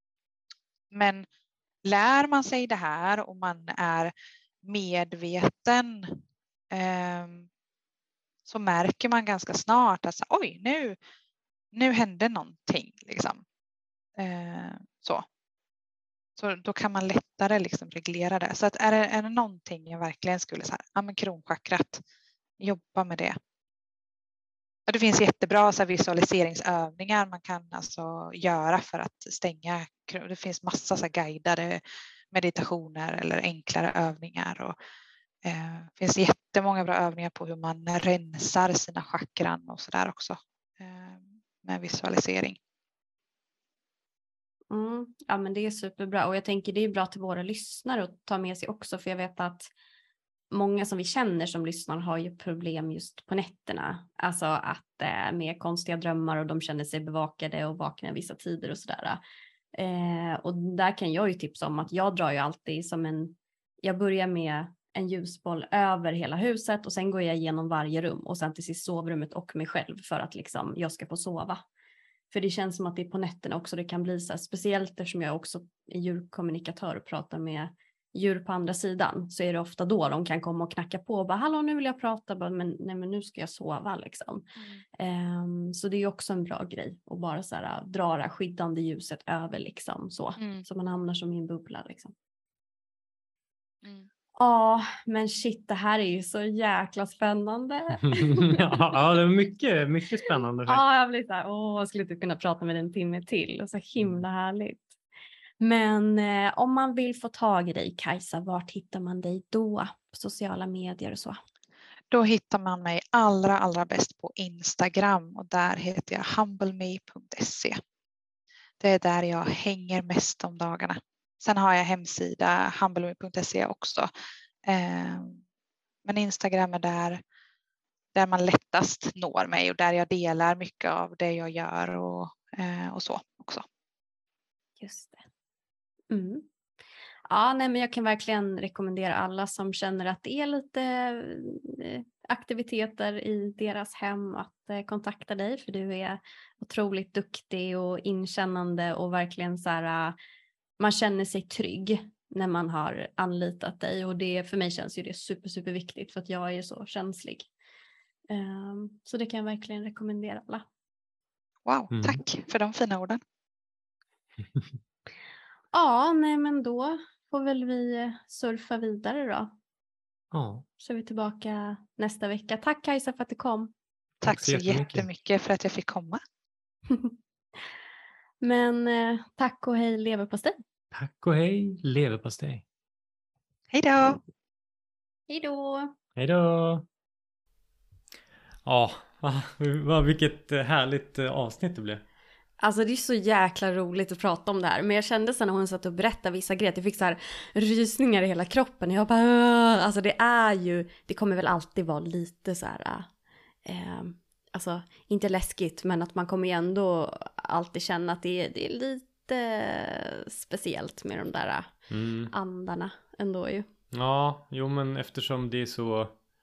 Men lär man sig det här och man är medveten eh, så märker man ganska snart att oj, nu, nu hände någonting. Liksom. Eh, så. Så då kan man lättare liksom reglera det. Så att är, det, är det någonting jag verkligen skulle säga, ja men kronchakrat, jobba med det. Och det finns jättebra så här, visualiseringsövningar man kan alltså göra för att stänga. Det finns massa så här, guidade meditationer eller enklare övningar. Och, eh, det finns jättemånga bra övningar på hur man rensar sina chakran och sådär också eh, med visualisering. Mm, ja men det är superbra, och jag tänker det är bra till våra lyssnare att ta med sig också, för jag vet att många som vi känner som lyssnar har ju problem just på nätterna, alltså att eh, med konstiga drömmar och de känner sig bevakade och vakna vissa tider och sådär. Eh, och där kan jag ju tipsa om att jag drar ju alltid som en, jag börjar med en ljusboll över hela huset och sen går jag igenom varje rum och sen till sist sovrummet och mig själv för att liksom jag ska få sova. För det känns som att det är på nätterna också det kan bli så här, speciellt eftersom jag också är djurkommunikatör och pratar med djur på andra sidan, så är det ofta då de kan komma och knacka på och bara hallå nu vill jag prata, bara, men nej men nu ska jag sova liksom. Mm. Um, så det är också en bra grej att bara så här, dra det här skyddande ljuset över liksom så, mm. så man hamnar som i en bubbla liksom. Mm. Ja, men shit, det här är ju så jäkla spännande. Ja, det är mycket, mycket spännande. Ja, jag blir så här, åh, jag skulle inte kunna prata med en timme till. Så himla härligt. Men eh, om man vill få tag i dig, Kajsa, vart hittar man dig då? På sociala medier och så? Då hittar man mig allra, allra bäst på Instagram och där heter jag humbleme punkt se. Det är där jag hänger mest om dagarna. Sen har jag hemsida humbleme punkt se också. Eh, men Instagram är där, där man lättast når mig och där jag delar mycket av det jag gör och, eh, och så också. Just det. Mm. Ja, nej, men jag kan verkligen rekommendera alla som känner att det är lite eh, aktiviteter i deras hem att eh, kontakta dig, för du är otroligt duktig och inkännande och verkligen så här, uh, man känner sig trygg när man har anlitat dig, och det för mig känns ju det super super viktigt för att jag är så känslig. Um, så det kan jag verkligen rekommendera alla. Wow, mm. Tack för de fina orden. Ja, nej men då får väl vi surfa vidare då. Ja. Så är vi tillbaka nästa vecka. Tack Kajsa för att du kom. Tack, Tack så jättemycket. jättemycket för att jag fick komma. Men eh, tack och hej leverpastej. Tack och hej leverpastej. Hej då. Hej då. Hej då. Ja, vad vilket härligt avsnitt det blev. Alltså det är så jäkla roligt att prata om det här. Men jag kände sen när hon satt och berättade vissa grejer, jag fick så här rysningar i hela kroppen. Jag bara, Åh! Alltså det är ju, det kommer väl alltid vara lite så här, eh, alltså inte läskigt, men att man kommer ju ändå alltid känna att det är, det är lite speciellt med de där mm. andarna ändå ju. Ja, jo men eftersom det är så,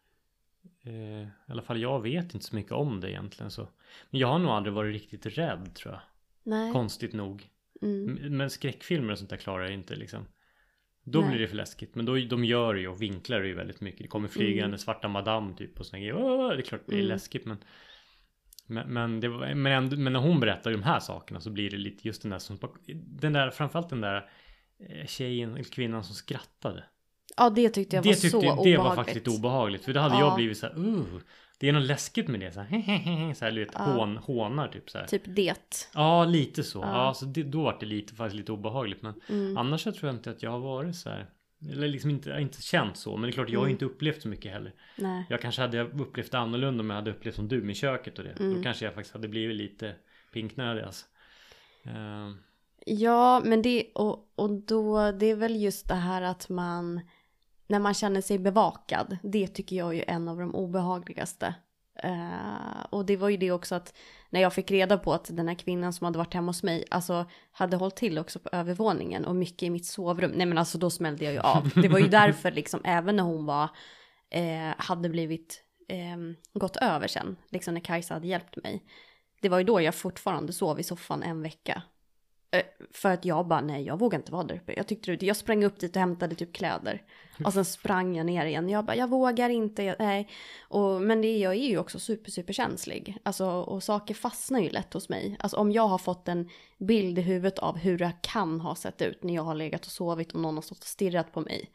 eh, i alla fall jag vet inte så mycket om det egentligen så. Men jag har nog aldrig varit riktigt rädd tror jag. Nej. Konstigt nog. Mm. Men skräckfilmer och sånt där klarar jag inte liksom. Då Nej. Blir det för läskigt. Men då, de gör ju och vinklar ju väldigt mycket. Det kommer flygande mm. svarta madame typ och såna grejer. Åh, det är klart det är mm. läskigt men men, men, det var, men, ändå, men när hon berättar de här sakerna så blir det lite just den där som, den där, framförallt den där tjejen eller kvinnan som skrattade. Ja, det tyckte jag var det tyckte, så det obehagligt. Det var faktiskt lite obehagligt. För då hade ja. jag blivit så här, uh, det är något läskigt med det. Så här, så här du vet, ja. hån, hånar typ så här. Typ det. Ja, lite så. Ja. Ja, så det, då var det lite, faktiskt lite obehagligt. Men mm. annars så tror jag inte att jag har varit så här. Eller liksom inte, inte känt så. Men det är klart, jag har mm. inte upplevt så mycket heller. Nej. Jag kanske hade upplevt det annorlunda om jag hade upplevt som du med köket och det. Mm. Då kanske jag faktiskt hade blivit lite pinknödig alltså. Uh. Ja, men det, och, och då, det är väl just det här att man, när man känner sig bevakad, det tycker jag är en av de obehagligaste. Uh, och det var ju det också att när jag fick reda på att den här kvinnan som hade varit hemma hos mig, alltså hade hållit till också på övervåningen och mycket i mitt sovrum. Nej men alltså då smällde jag ju av. Det var ju därför liksom, även när hon var, eh, hade blivit eh, gått över sen, liksom när Kajsa hade hjälpt mig. Det var ju då jag fortfarande sov i soffan en vecka. För att jag bara, nej jag vågar inte vara där uppe. Jag tyckte det, jag sprang upp dit och hämtade typ kläder. Och sen sprang jag ner igen. Jag bara, jag vågar inte, jag, nej. Och, men det, jag är ju också super super känslig. Alltså, och saker fastnar ju lätt hos mig. Alltså om jag har fått en bild i huvudet av hur det kan ha sett ut när jag har legat och sovit och någon har stått och stirrat på mig.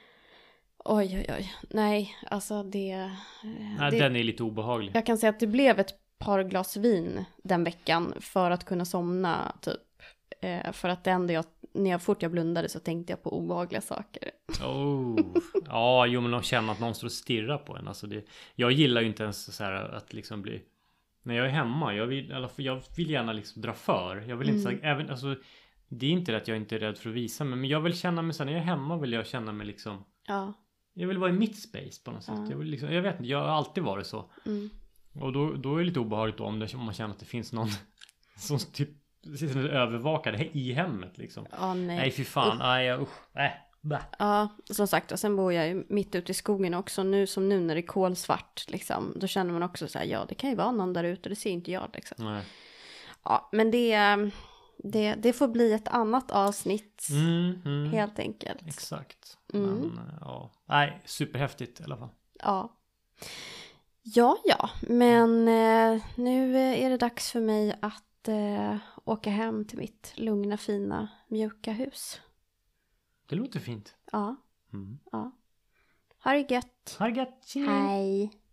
Oj oj oj, nej alltså det... Nej, det den är lite obehaglig. Jag kan säga att det blev ett par glas vin den veckan för att kunna somna typ. För att det enda jag, när jag fort jag blundade så tänkte jag på obehagliga saker. Oh. Ja, jo men att känna att någon står och stirrar på en. Alltså det, jag gillar ju inte ens så här att liksom bli... När jag är hemma, jag vill, eller jag vill gärna liksom dra för. Jag vill inte mm. så, även, alltså, det är inte att jag inte är rädd för att visa mig. Men jag vill känna mig så när jag är hemma vill jag känna mig liksom... Ja. Jag vill vara i mitt space på något sätt. Ja. Jag, vill liksom, jag vet inte, jag har alltid varit så. Mm. Och då, då är det lite obehagligt då, om, det, om man känner att det finns någon som typ... Precis som övervakade i hemmet liksom. Oh, nej. Nej fy fan, usch. nej usch. Nej, Bä. Ja, som sagt, och sen bor jag ju mitt ute i skogen också. Nu som nu när det är kolsvart, liksom, då känner man också så här, ja, det kan ju vara någon där ute, det ser inte jag liksom. Nej. Ja, men det, det, det får bli ett annat avsnitt, Mm, mm. helt enkelt. Exakt. Mm. Men, ja. Nej, superhäftigt i alla fall. Ja. Ja, ja, men eh, nu är det dags för mig att eh, åka hem till mitt lugna, fina, mjuka hus. Det låter fint. Ja, Mm. ja. Ha det gött. Ha det gött. Tjing. Hej.